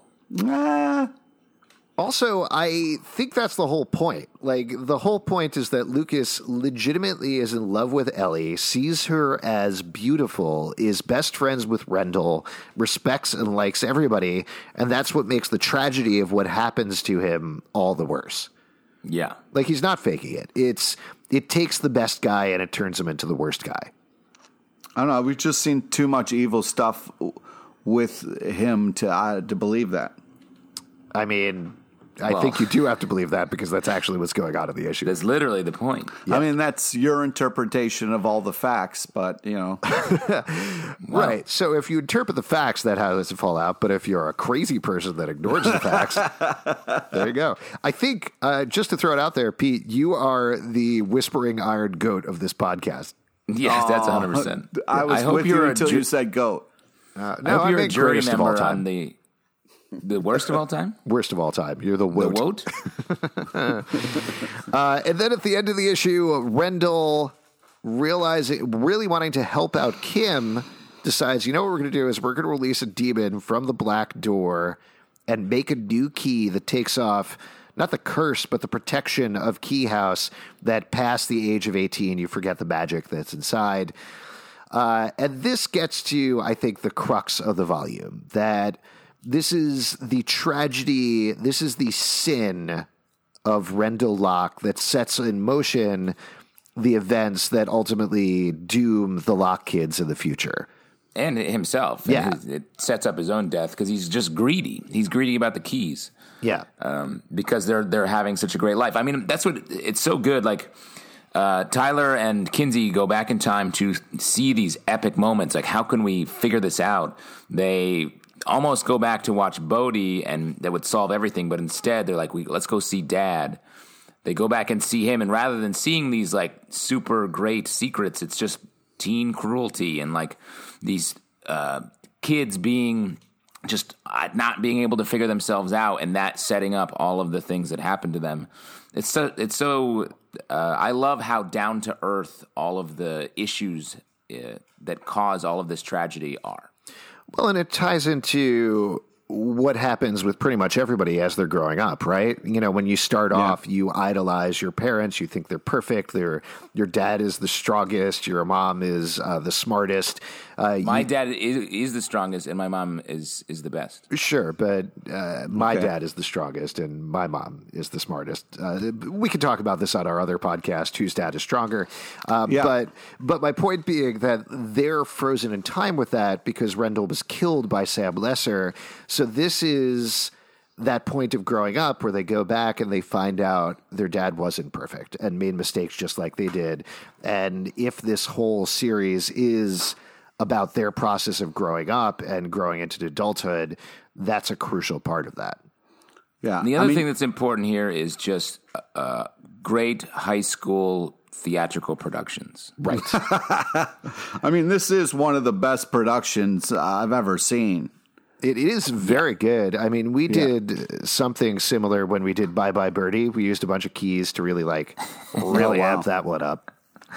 Also, I think that's the whole point. Like, the whole point is that Lucas legitimately is in love with Ellie, sees her as beautiful, is best friends with Rendell, respects and likes everybody, and that's what makes the tragedy of what happens to him all the worse. Yeah. Like, he's not faking it. It takes the best guy and it turns him into the worst guy. I don't know. We've just seen too much evil stuff with him to believe that. I mean, I think you do have to believe that because that's actually what's going on in the issue. That's literally the point. Yeah. I mean, that's your interpretation of all the facts, but, you know. Right. So if you interpret the facts, that how does it fall out? But if you're a crazy person that ignores the facts, there you go. I think, just to throw it out there, Pete, you are the whispering iron goat of this podcast. Yes, that's 100%. I was hope with you until you said goat. No, I hope you're a jury greatest of all member time. on the worst of all time? Worst of all time. You're the woat. The woat? And then at the end of the issue, Rendell, really wanting to help out Kim, decides, you know what we're going to do is we're going to release a demon from the black door and make a new key that takes off not the curse, but the protection of Key House that past the age of 18, you forget the magic that's inside. And this gets to, I think, the crux of the volume, that this is the tragedy, this is the sin of Rendell Locke that sets in motion the events that ultimately doom the Locke kids in the future. and himself. Yeah. And it sets up his own death because he's just greedy. He's greedy about the keys. Yeah. Because they're having such a great life. I mean, that's what it's so good. Like Tyler and Kinsey go back in time to see these epic moments. Like, how can we figure this out? They almost go back to watch Bodhi, and that would solve everything. But instead, they're like, let's go see Dad. They go back and see him, and rather than seeing these like super great secrets, it's just teen cruelty and like these kids being just not being able to figure themselves out, and that setting up all of the things that happen to them. It's so I love how down to earth all of the issues that cause all of this tragedy are. Well, and it ties into what happens with pretty much everybody as they're growing up, right? You know, when you start off, you idolize your parents. You think they're perfect. Your dad is the strongest. Your mom is the smartest. My dad is the strongest, and my mom is the best. Sure, but my dad is the strongest, and my mom is the smartest. We can talk about this on our other podcast, Whose Dad is Stronger? But my point being that they're frozen in time with that because Rendell was killed by Sam Lesser. So this is that point of growing up where they go back and they find out their dad wasn't perfect and made mistakes just like they did. And if this whole series is about their process of growing up and growing into adulthood, that's a crucial part of that. Yeah. And the other thing that's important here is just great high school theatrical productions. Right. I mean, this is one of the best productions I've ever seen. It is very good. I mean, we did something similar when we did Bye Bye Birdie. We used a bunch of keys to really amp that one up.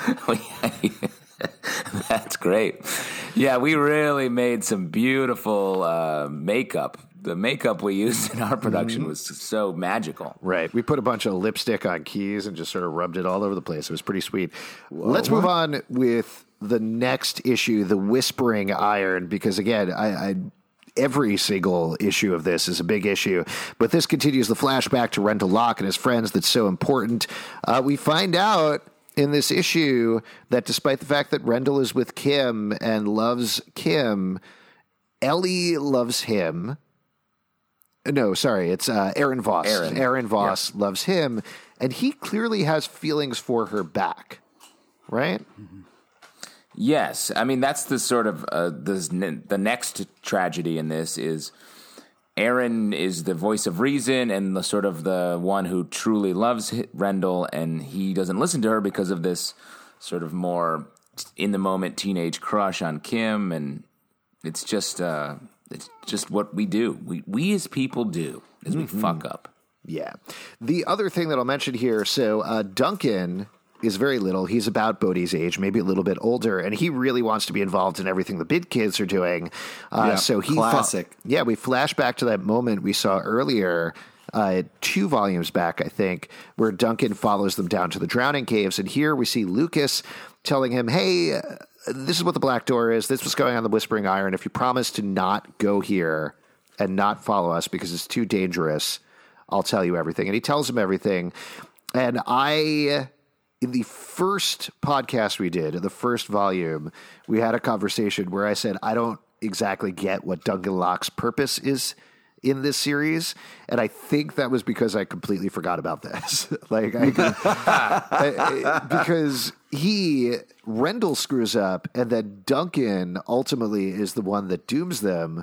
That's great. Yeah, we really made some beautiful makeup. The makeup we used in our production was so magical. Right. We put a bunch of lipstick on keys and just sort of rubbed it all over the place. It was pretty sweet. Let's move on with the next issue, The Whispering Iron, because, again, every single issue of this is a big issue, but this continues the flashback to Rendell Locke and his friends that's so important. We find out in this issue that despite the fact that Rendell is with Kim and loves Kim, Ellie loves him. No, sorry, it's Aaron Voss. Aaron Voss loves him, and he clearly has feelings for her back, right? Mm-hmm. Yes, I mean that's the sort of the next tragedy in this is Aaron is the voice of reason and the sort of the one who truly loves Rendell, and he doesn't listen to her because of this sort of more in the moment teenage crush on Kim, and it's just what we do. We as people do is we fuck up. Yeah. The other thing that I'll mention here, so Duncan is very little. He's about Bodhi's age, maybe a little bit older, and he really wants to be involved in everything the big kids are doing. So he classic. We flash back to that moment we saw earlier, 2 volumes back, I think, where Duncan follows them down to the Drowning Caves, and here we see Lucas telling him, hey, this is what the Black Door is. This was going on the Whispering Iron. If you promise to not go here and not follow us because it's too dangerous, I'll tell you everything. And he tells him everything. And in the first podcast we did, in the first volume, we had a conversation where I said, I don't exactly get what Duncan Locke's purpose is in this series. And I think that was because I completely forgot about this. Because Rendell screws up, and then Duncan ultimately is the one that dooms them.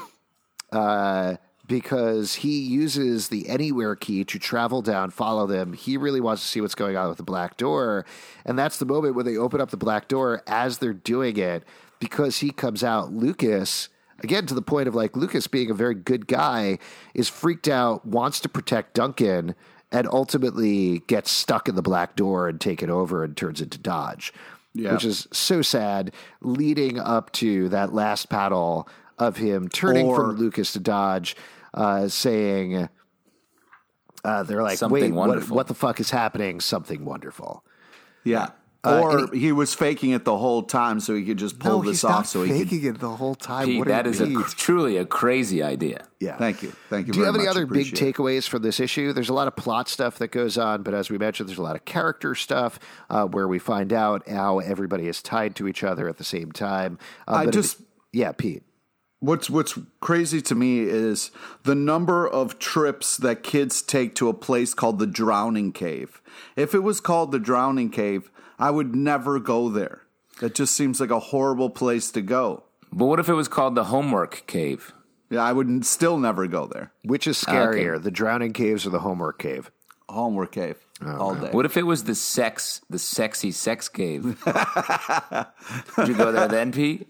Because he uses the Anywhere key to travel down, follow them. He really wants to see what's going on with the Black Door. And that's the moment when they open up the Black Door as they're doing it. Because he comes out, Lucas, again, to the point of like Lucas being a very good guy, is freaked out, wants to protect Duncan, and ultimately gets stuck in the Black Door and taken over and turns into Dodge. Yeah. Which is so sad, leading up to that last panel of him turning from Lucas to Dodge, saying, they're like, wait, what the fuck is happening? Something wonderful. Yeah. He was faking it the whole time so he could just pull this off. So he faking it the whole time. Pete, that is truly a crazy idea. Yeah. Thank you. Do you have any other big takeaways from this issue? There's a lot of plot stuff that goes on, but as we mentioned, there's a lot of character stuff where we find out how everybody is tied to each other at the same time. Yeah, Pete. What's crazy to me is the number of trips that kids take to a place called the Drowning Cave. If it was called the Drowning Cave, I would never go there. That just seems like a horrible place to go. But what if it was called the Homework Cave? Yeah, I would still never go there. Which is scarier, the Drowning Caves or the Homework Cave? Homework Cave all day. What if it was the sexy sex cave? Would you go there then, Pete?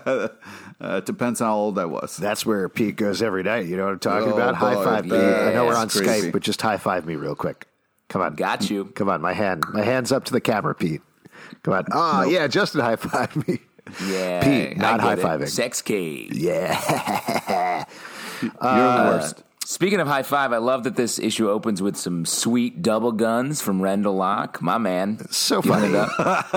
It depends on how old I was. That's where Pete goes every night. You know what I'm talking about? boy. High five me. Yeah, I know we're on it's crazy. Skype, but just high five me real quick. Come on. Got you. Come on, my hand's up to the camera, Pete. Come on. Yeah, Justin high five me. Yeah. Pete, not I get it. high-fiving. Sex cave. Yeah. You're the worst. Speaking of high five, I love that this issue opens with some sweet double guns from Rendell Locke. My man. So Giving funny. it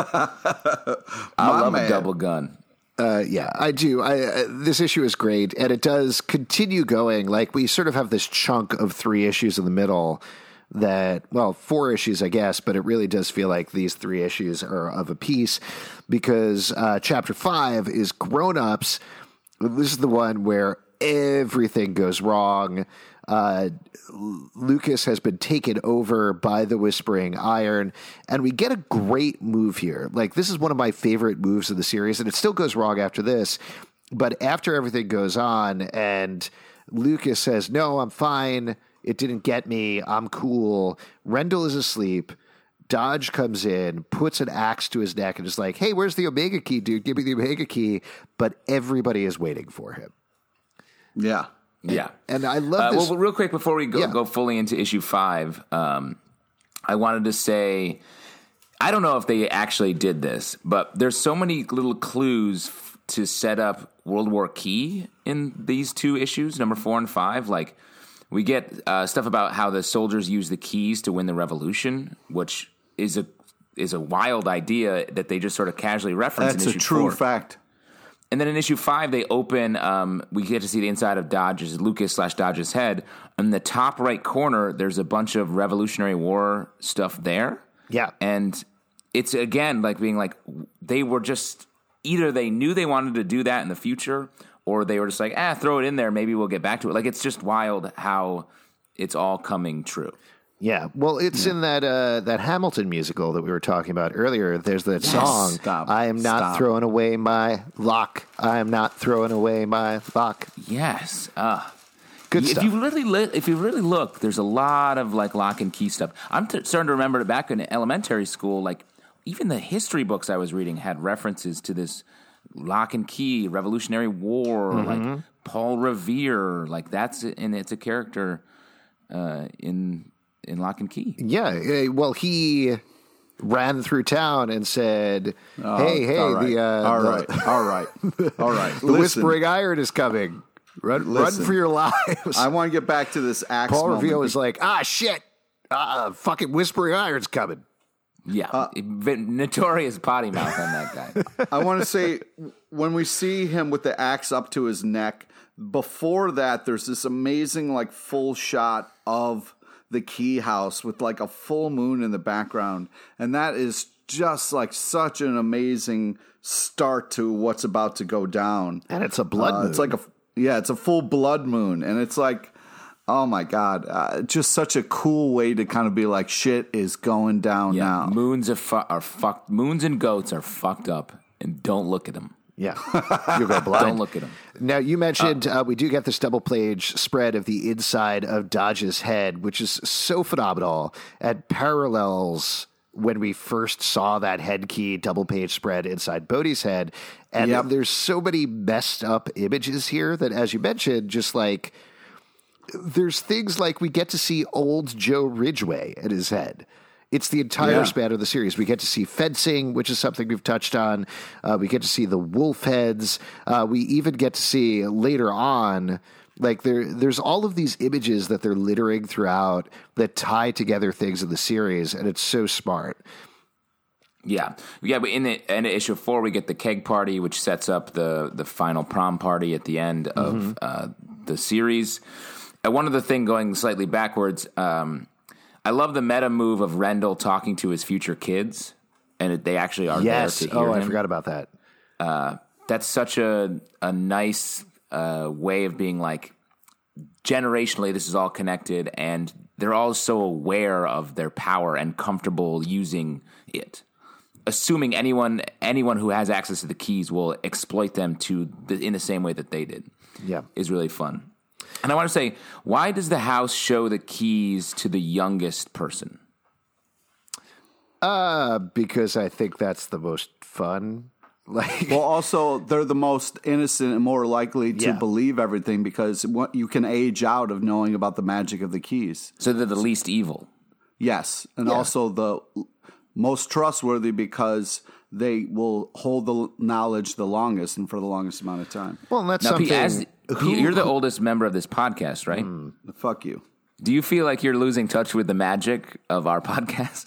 up. I love a double gun. Yeah, I do. This issue is great, and it does continue going. Like, we sort of have this chunk of 3 issues in the middle that, well, 4 issues, I guess, but it really does feel like these 3 issues are of a piece because Chapter 5 is Grown-Ups. This is the one where everything goes wrong. Lucas has been taken over by the Whispering Iron, and we get a great move here. Like, this is one of my favorite moves of the series, and it still goes wrong after this. But after everything goes on, and Lucas says, "No, I'm fine. It didn't get me. I'm cool." Rendell is asleep. Dodge comes in, puts an axe to his neck, and is like, "Hey, where's the Omega Key, dude? Give me the Omega Key." But everybody is waiting for him. Yeah. Yeah. And I love this. Well, real quick before we go fully into issue 5, I wanted to say, I don't know if they actually did this, but there's so many little clues to set up World War Key in these 2 issues, number 4 and 5. Like, we get stuff about how the soldiers use the keys to win the revolution, which is a wild idea that they just sort of casually reference in issue 4. That's a true fact. And then in issue 5, they open, we get to see the inside of Lucas/Dodge's head. In the top right corner, there's a bunch of Revolutionary War stuff there. Yeah. And it's, again, like being like, they were just, either they knew they wanted to do that in the future, or they were just like, throw it in there, maybe we'll get back to it. Like, it's just wild how it's all coming true. Yeah, well, it's in that Hamilton musical that we were talking about earlier. There's that song, Stop. "I am not throwing away my lock. I am not throwing away my lock." Yes. Good if stuff. If you really look, there's a lot of like lock and key stuff. I'm starting to remember back in elementary school, like even the history books I was reading had references to this lock and key, Revolutionary War, like Paul Revere, like that's and it's a character in Lock and Key. Yeah, well, he ran through town and said, "Hey, all right. the Whispering Iron is coming. Run for your lives." I want to get back to this axe. Paul moment. Revere was like, shit, fucking Whispering Iron's coming. Yeah, notorious potty mouth on that guy. I want to say, when we see him with the axe up to his neck, before that, there's this amazing like full shot of the key house with like a full moon in the background, and that is just like such an amazing start to what's about to go down. And it's a blood moon. It's like it's a full blood moon, and it's like, oh my god, just such a cool way to kind of be like, shit is going down now. Moons are fucked. Moons and goats are fucked up, and don't look at them. Yeah, you'll go blind. Don't look at them. Now, you mentioned we do get this double-page spread of the inside of Dodge's head, which is so phenomenal and parallels when we first saw that head key double-page spread inside Bodhi's head. And there's so many messed up images here that, as you mentioned, just like there's things like we get to see old Joe Ridgway at his head. It's the entire span of the series. We get to see fencing, which is something we've touched on. We get to see the wolf heads. We even get to see later on, like there's all of these images that they're littering throughout that tie together things in the series, and it's so smart. Yeah. But in the end of issue 4, we get the keg party, which sets up the final prom party at the end of the series. One other thing going slightly backwards, I love the meta move of Rendell talking to his future kids, and they actually are there to hear him. I forgot about that. that's such a nice way of being like, generationally, this is all connected, and they're all so aware of their power and comfortable using it. Assuming anyone who has access to the keys will exploit them in the same way that they did. Yeah, is really fun. And I want to say, why does the house show the keys to the youngest person? Because I think that's the most fun. Well, also they're the most innocent and more likely to believe everything because you can age out of knowing about the magic of the keys. So they're the least evil. Yes, and also the most trustworthy because they will hold the knowledge the longest and for the longest amount of time. Well, and that's now, something. Pete, you're the oldest member of this podcast, right? Fuck you. Do you feel like you're losing touch with the magic of our podcast?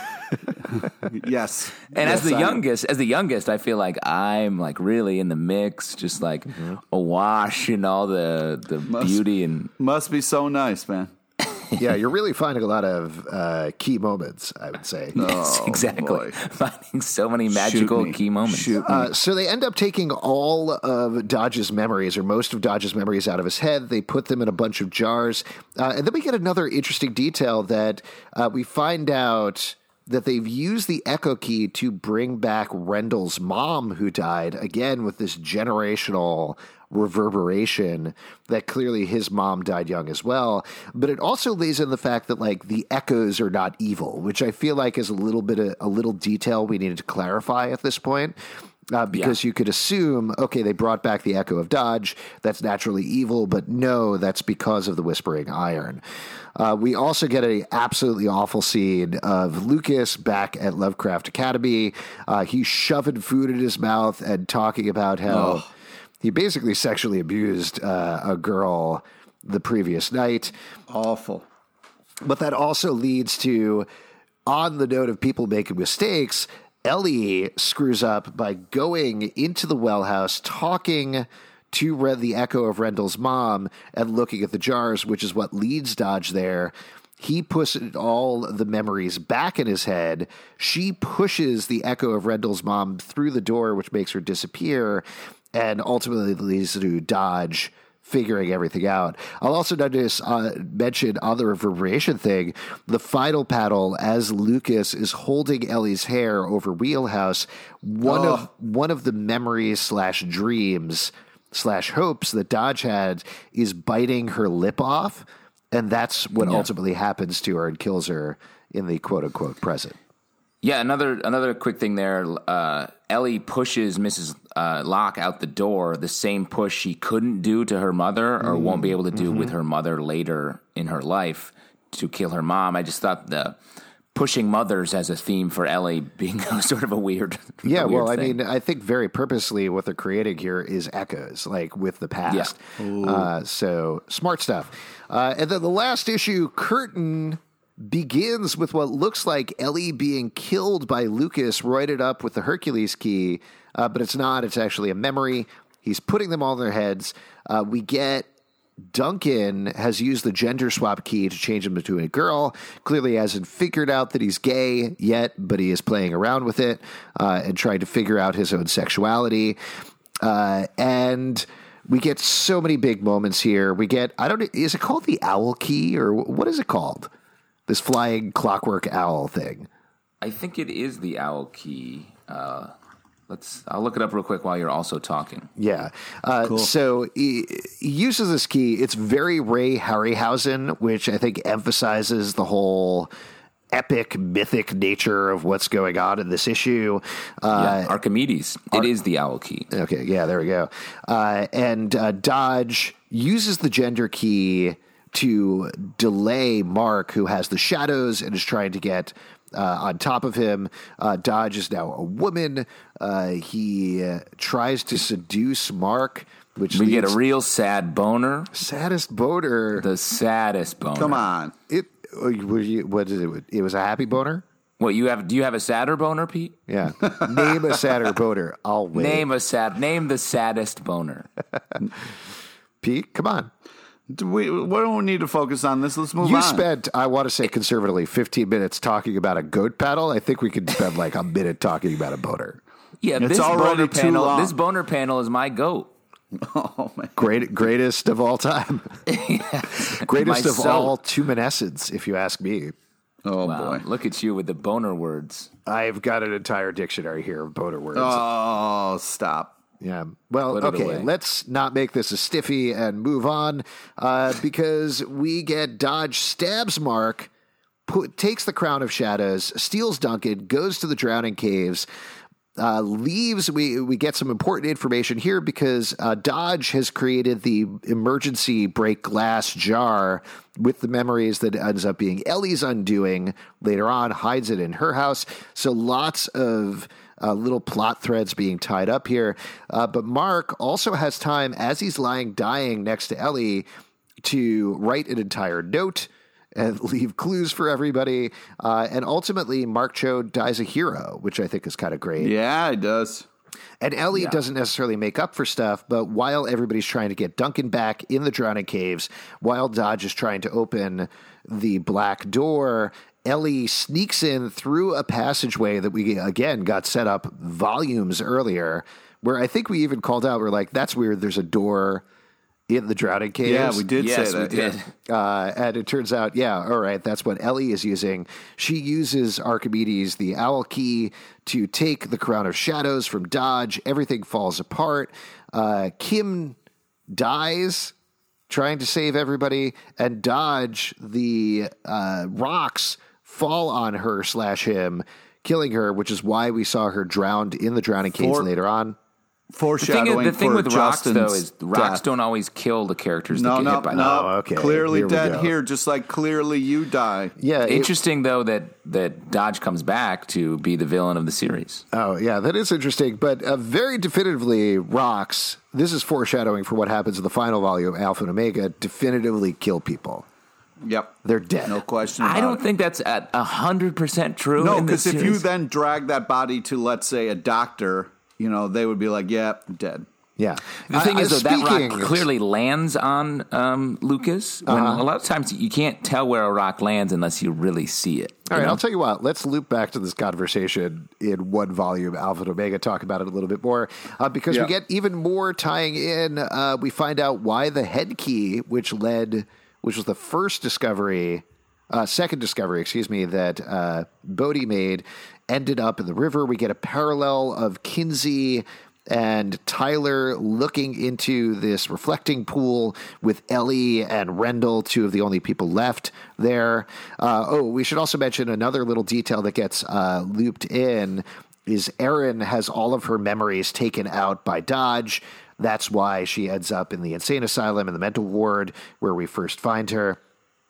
Yes. And yes, as the youngest, I feel like I'm like really in the mix, just like awash in all the beauty and must be so nice, man. Yeah, you're really finding a lot of key moments, I would say. Yes, exactly. Boy. Finding so many magical key moments. So they end up taking all of Dodge's memories, or most of Dodge's memories, out of his head. They put them in a bunch of jars. And then we get another interesting detail that we find out that they've used the Echo Key to bring back Rendell's mom, who died, again with this generational reverberation that clearly his mom died young as well. But it also lays in the fact that like the echoes are not evil, which I feel like is a little detail we needed to clarify at this point. Because you could assume, okay, they brought back the Echo of Dodge. That's naturally evil, but no, that's because of the Whispering Iron. We also get an absolutely awful scene of Lucas back at Lovecraft Academy. He's shoving food in his mouth and talking about how he basically sexually abused a girl the previous night. Awful. But that also leads to, on the note of people making mistakes, Ellie screws up by going into the well house, talking to the Echo of Rendell's mom and looking at the jars, which is what leads Dodge there. He puts all the memories back in his head. She pushes the Echo of Rendell's mom through the door, which makes her disappear, and ultimately leads to Dodge figuring everything out. I'll also mention on the reverberation thing, the final panel as Lucas is holding Ellie's hair over Wheelhouse, one of the memories / dreams / hopes that Dodge had is biting her lip off, and that's what ultimately happens to her and kills her in the quote-unquote present. Yeah, another quick thing there. Ellie pushes Mrs. Locke out the door, the same push she couldn't do to her mother or won't be able to do with her mother later in her life to kill her mom. I just thought the pushing mothers as a theme for Ellie being sort of a weird Yeah, weird well, thing. I mean, I think very purposely what they're creating here is echoes, like with the past. Yeah. So smart stuff. And then the last issue, Curtain, begins with what looks like Ellie being killed by Lucas, roided up with the Hercules key, but it's not. It's actually a memory. He's putting them all in their heads. We get Duncan has used the gender swap key to change him into a girl. Clearly hasn't figured out that he's gay yet, but he is playing around with it and trying to figure out his own sexuality. And we get so many big moments here. We get, is it called the owl key or what is it called? This flying clockwork owl thing. I think it is the owl key. I'll look it up real quick while you're also talking. Yeah. Cool. So he uses this key. It's very Ray Harryhausen, which I think emphasizes the whole epic, mythic nature of what's going on in this issue. Archimedes. It is the owl key. Okay. Yeah, there we go. And Dodge uses the gender key to delay Mark, who has the shadows and is trying to get on top of him. Dodge is now a woman. He tries to seduce Mark, which we get a real sad boner. Saddest boner. The saddest boner. Come on. What is it? It was a happy boner? What do you have a sadder boner, Pete? Yeah. Name a sadder boner. I'll wait. Name the saddest boner. Pete, come on. We don't need to focus on this. Let's move on. You spent, I want to say conservatively, 15 minutes talking about a goat paddle. I think we could spend like a minute talking about a boner. Yeah, It's this already boner too panel. long. This boner panel is my goat. Oh man. Greatest of all time. Greatest of Myself. all tuminescence, if you ask me. Oh Wow, boy. look at you with the boner words. I've got an entire dictionary here of boner words. Oh, stop. Yeah. Well, Put it okay. away. Let's not make this a stiffy and move on because we get Dodge stabs Mark, takes the Crown of Shadows, steals Duncan, goes to the Drowning Caves, leaves. We get some important information here because Dodge has created the emergency break glass jar with the memories that ends up being Ellie's undoing later on, hides it in her house. So lots of little plot threads being tied up here. But Mark also has time as he's lying dying next to Ellie to write an entire note and leave clues for everybody. And ultimately, Mark Cho dies a hero, which I think is kind of great. Yeah, it does. And Ellie doesn't necessarily make up for stuff, but while everybody's trying to get Duncan back in the Drowning Caves, while Dodge is trying to open the black door, Ellie sneaks in through a passageway that we, again, got set up volumes earlier, where I think we even called out, we're like, that's weird, there's a door in the Drowning Caves. Yeah, we did Yes, say we that. did. Yeah. And it turns out, all right, that's what Ellie is using. She uses Archimedes, the owl key, to take the Crown of Shadows from Dodge. Everything falls apart. Kim dies trying to save everybody, and Dodge, the rocks fall on her / him, killing her, which is why we saw her drowned in the Drowning Caves later on. Foreshadowing The thing for with rocks, Justin's though, is rocks death. don't always kill the characters that No, get no, hit by no. them. Oh, okay. Clearly Here we dead go. here, just like clearly you die. Yeah. Interesting, though, that Dodge comes back to be the villain of the series. Oh, yeah, that is interesting. But very definitively, rocks, this is foreshadowing for what happens in the final volume, Alpha and Omega, definitively kill people. Yep. They're dead. No question about I don't it. think that's at 100% true. No, in this because if you series. then drag that body to, let's say, a doctor, they would be like, yep, dead. Yeah. The thing is, though, that speaking- rock clearly lands on Lucas. When a lot of times you can't tell where a rock lands unless you really see it. All you right, know? I'll tell you what. Let's loop back to this conversation in one volume. Alpha and Omega talk about it a little bit more because we get even more tying in. We find out why the head key, which was the first discovery, second discovery, that Bodhi made, ended up in the river. We get a parallel of Kinsey and Tyler looking into this reflecting pool with Ellie and Rendell, two of the only people left there. We should also mention another little detail that gets looped in is Erin has all of her memories taken out by Dodge. That's why she ends up in the insane asylum in the mental ward where we first find her.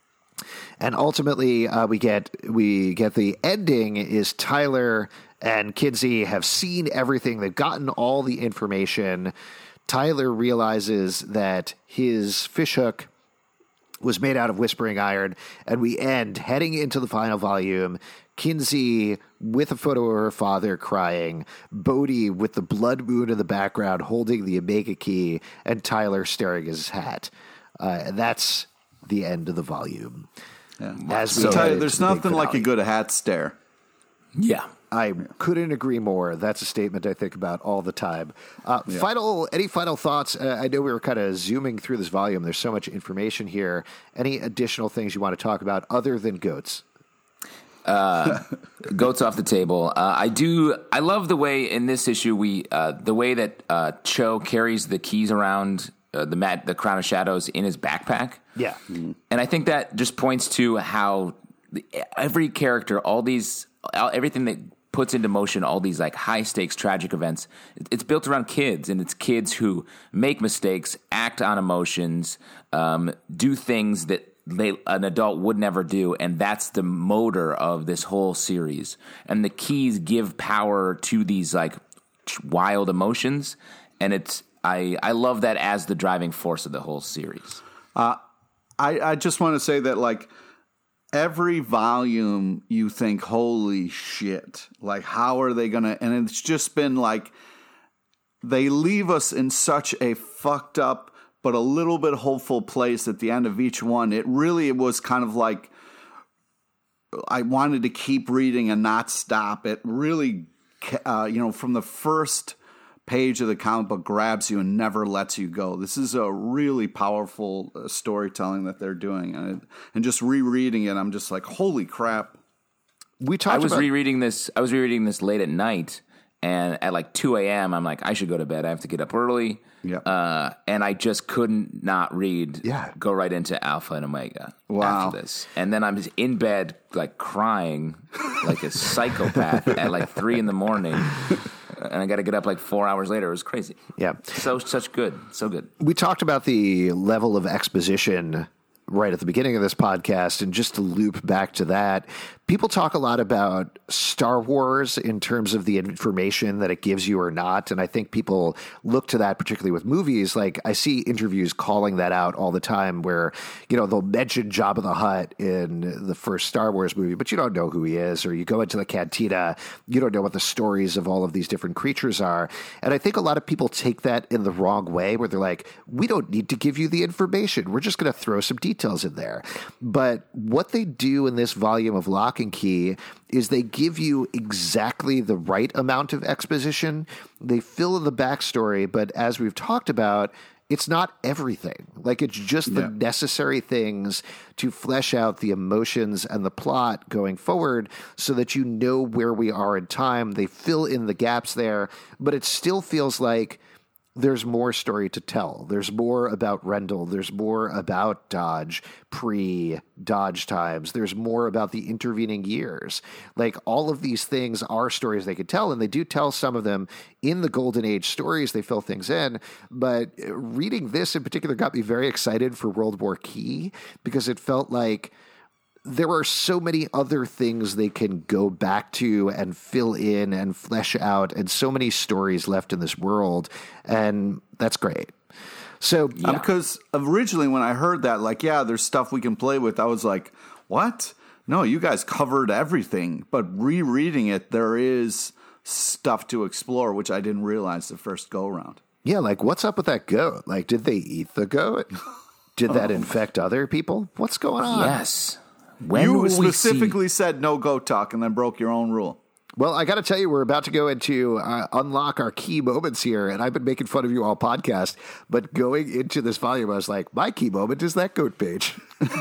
And ultimately, we get the ending is Tyler and Kinsey have seen everything. They've gotten all the information. Tyler realizes that his fishhook was made out of whispering iron, and we end heading into the final volume. Kinsey with a photo of her father crying, Bodhi with the blood moon in the background holding the Omega key, and Tyler staring at his hat. And that's the end of the volume. Yeah. As we So, head into there's the big nothing like a finale. good hat stare. Yeah. I couldn't agree more. That's a statement I think about all the time. Any final thoughts? I know we were kind of zooming through this volume. There's so much information here. Any additional things you want to talk about other than goats? Goats off the table. I love the way in this issue the way that Cho carries the keys around the Crown of Shadows in his backpack. Yeah. And I think that just points to how every character, everything that puts into motion all these like high stakes tragic events, it's built around kids, and it's kids who make mistakes, act on emotions, do things that an adult would never do, and that's the motor of this whole series. And the keys give power to these like wild emotions, and I love that as the driving force of the whole series. I just want to say that, like, every volume you think, holy shit, like, how are they going to, and it's just been like, they leave us in such a fucked up, but a little bit hopeful place at the end of each one. It was kind of like, I wanted to keep reading and not stop. It really from the first page of the comic book grabs you and never lets you go. This is a really powerful storytelling that they're doing, and just rereading it, I'm just like, holy crap! I was rereading this late at night, and at like 2 a.m., I'm like, I should go to bed. I have to get up early. Yeah. And I just couldn't not read. Yeah. Go right into Alpha and Omega. Wow. After this, and then I'm just in bed like crying like a psychopath at like 3 a.m. And I got to get up like 4 hours later. It was crazy. Yeah. So good. We talked about the level of exposition right at the beginning of this podcast, and just to loop back to that, people talk a lot about Star Wars in terms of the information that it gives you or not, and I think people look to that particularly with movies. Like, I see interviews calling that out all the time where, they'll mention Jabba the Hutt in the first Star Wars movie, but you don't know who he is, or you go into the cantina, you don't know what the stories of all of these different creatures are, and I think a lot of people take that in the wrong way, where they're like, we don't need to give you the information, we're just going to throw some details in there. But what they do in this volume of Lock and Key is they give you exactly the right amount of exposition. They fill in the backstory, but as we've talked about, it's not everything. Like, it's just the necessary things to flesh out the emotions and the plot going forward so that you know where we are in time. They fill in the gaps there, but it still feels like there's more story to tell. There's more about Rendell. There's more about Dodge, pre-Dodge times. There's more about the intervening years. Like, all of these things are stories they could tell, and they do tell some of them in the Golden Age stories. They fill things in. But reading this in particular got me very excited for World War Key, because it felt like there are so many other things they can go back to and fill in and flesh out, and so many stories left in this world, and that's great. So, because originally when I heard that, like, there's stuff we can play with, I was like, what? No, you guys covered everything. But rereading it, there is stuff to explore, which I didn't realize the first go around. Yeah, like, what's up with that goat? Like, did they eat the goat? Did that infect other people? What's going on? Yes. You specifically said no goat talk and then broke your own rule. Well, I got to tell you, we're about to go into unlock our key moments here, and I've been making fun of you all podcast, but going into this volume, I was like, my key moment is that goat page.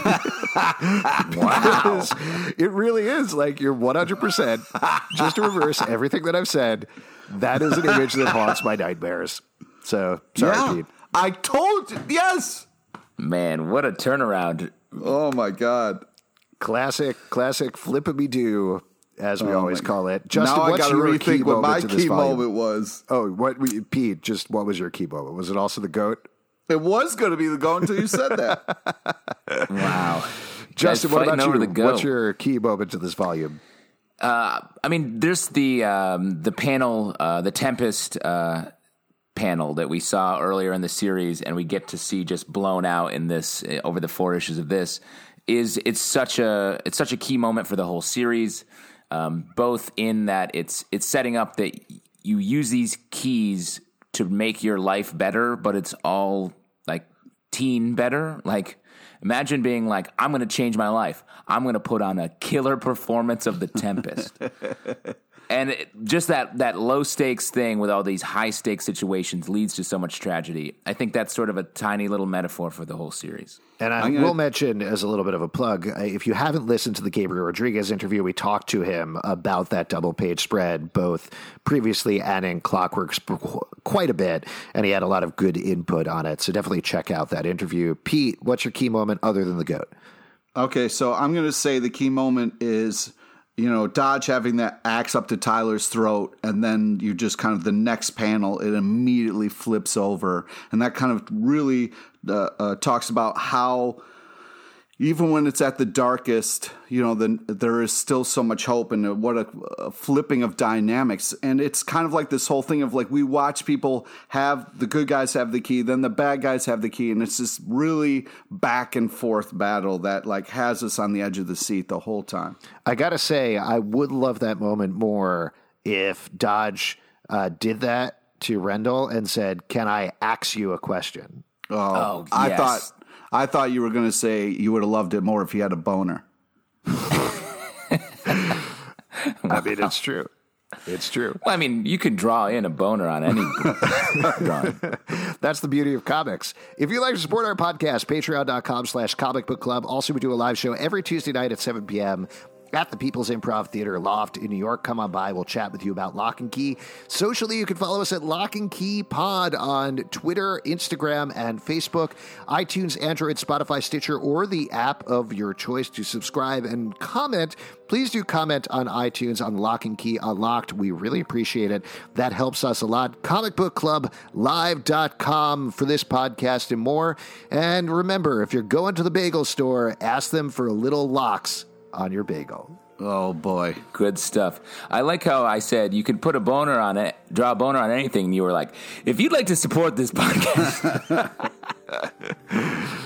Wow. It really is. Like, you're 100%, just to reverse everything that I've said, that is an image that haunts my nightmares. So, sorry, Pete. I told you. Yes. Man, what a turnaround. Oh, my God. Classic flip-a-me-do, as we always call it. Justin, now I what's got to your rethink key what my moment to this key volume? moment was. Oh, Pete, just what was your key moment? Was it also the goat? It was going to be the goat until you said that. Wow. Justin, what about you? The goat. What's your key moment to this volume? I mean, there's the panel, the Tempest panel that we saw earlier in the series, and we get to see just blown out in this over the 4 issues of this. It's such a key moment for the whole series, both in that it's setting up that you use these keys to make your life better, but it's all like teen better. Like, imagine being like, I'm going to change my life. I'm going to put on a killer performance of the Tempest. And just that low stakes thing with all these high stakes situations leads to so much tragedy. I think that's sort of a tiny little metaphor for the whole series. And I will mention, as a little bit of a plug, if you haven't listened to the Gabriel Rodriguez interview, we talked to him about that double page spread, both previously and in Clockworks, quite a bit, and he had a lot of good input on it. So definitely check out that interview. Pete, what's your key moment other than the goat? Okay, so I'm going to say the key moment is, Dodge having that axe up to Tyler's throat, and then you just kind of the next panel, it immediately flips over. And that kind of really talks about how even when it's at the darkest, there is still so much hope, and what a flipping of dynamics. And it's kind of like this whole thing of like, we watch people have the good guys have the key, then the bad guys have the key. And it's this really back and forth battle that like has us on the edge of the seat the whole time. I got to say, I would love that moment more if Dodge did that to Rendell and said, "Can I ask you a question?" Oh, yes. I thought you were going to say you would have loved it more if he had a boner. I mean, it's true. It's true. Well, I mean, you can draw in a boner on any drawing. That's the beauty of comics. If you'd like to support our podcast, patreon.com/comic book club. Also, we do a live show every Tuesday night at 7 p.m. at the People's Improv Theater Loft in New York. Come on by. We'll chat with you about Lock and Key. Socially, you can follow us at Lock and Key Pod on Twitter, Instagram, and Facebook. iTunes, Android, Spotify, Stitcher, or the app of your choice to subscribe and comment. Please do comment on iTunes on Lock and Key Unlocked. We really appreciate it. That helps us a lot. comicbookclublive.com for this podcast and more. And remember, if you're going to the bagel store, ask them for a little locks on your bagel. Oh, boy. Good stuff. I like how I said you could put a boner on it, draw a boner on anything, and you were like, if you'd like to support this podcast.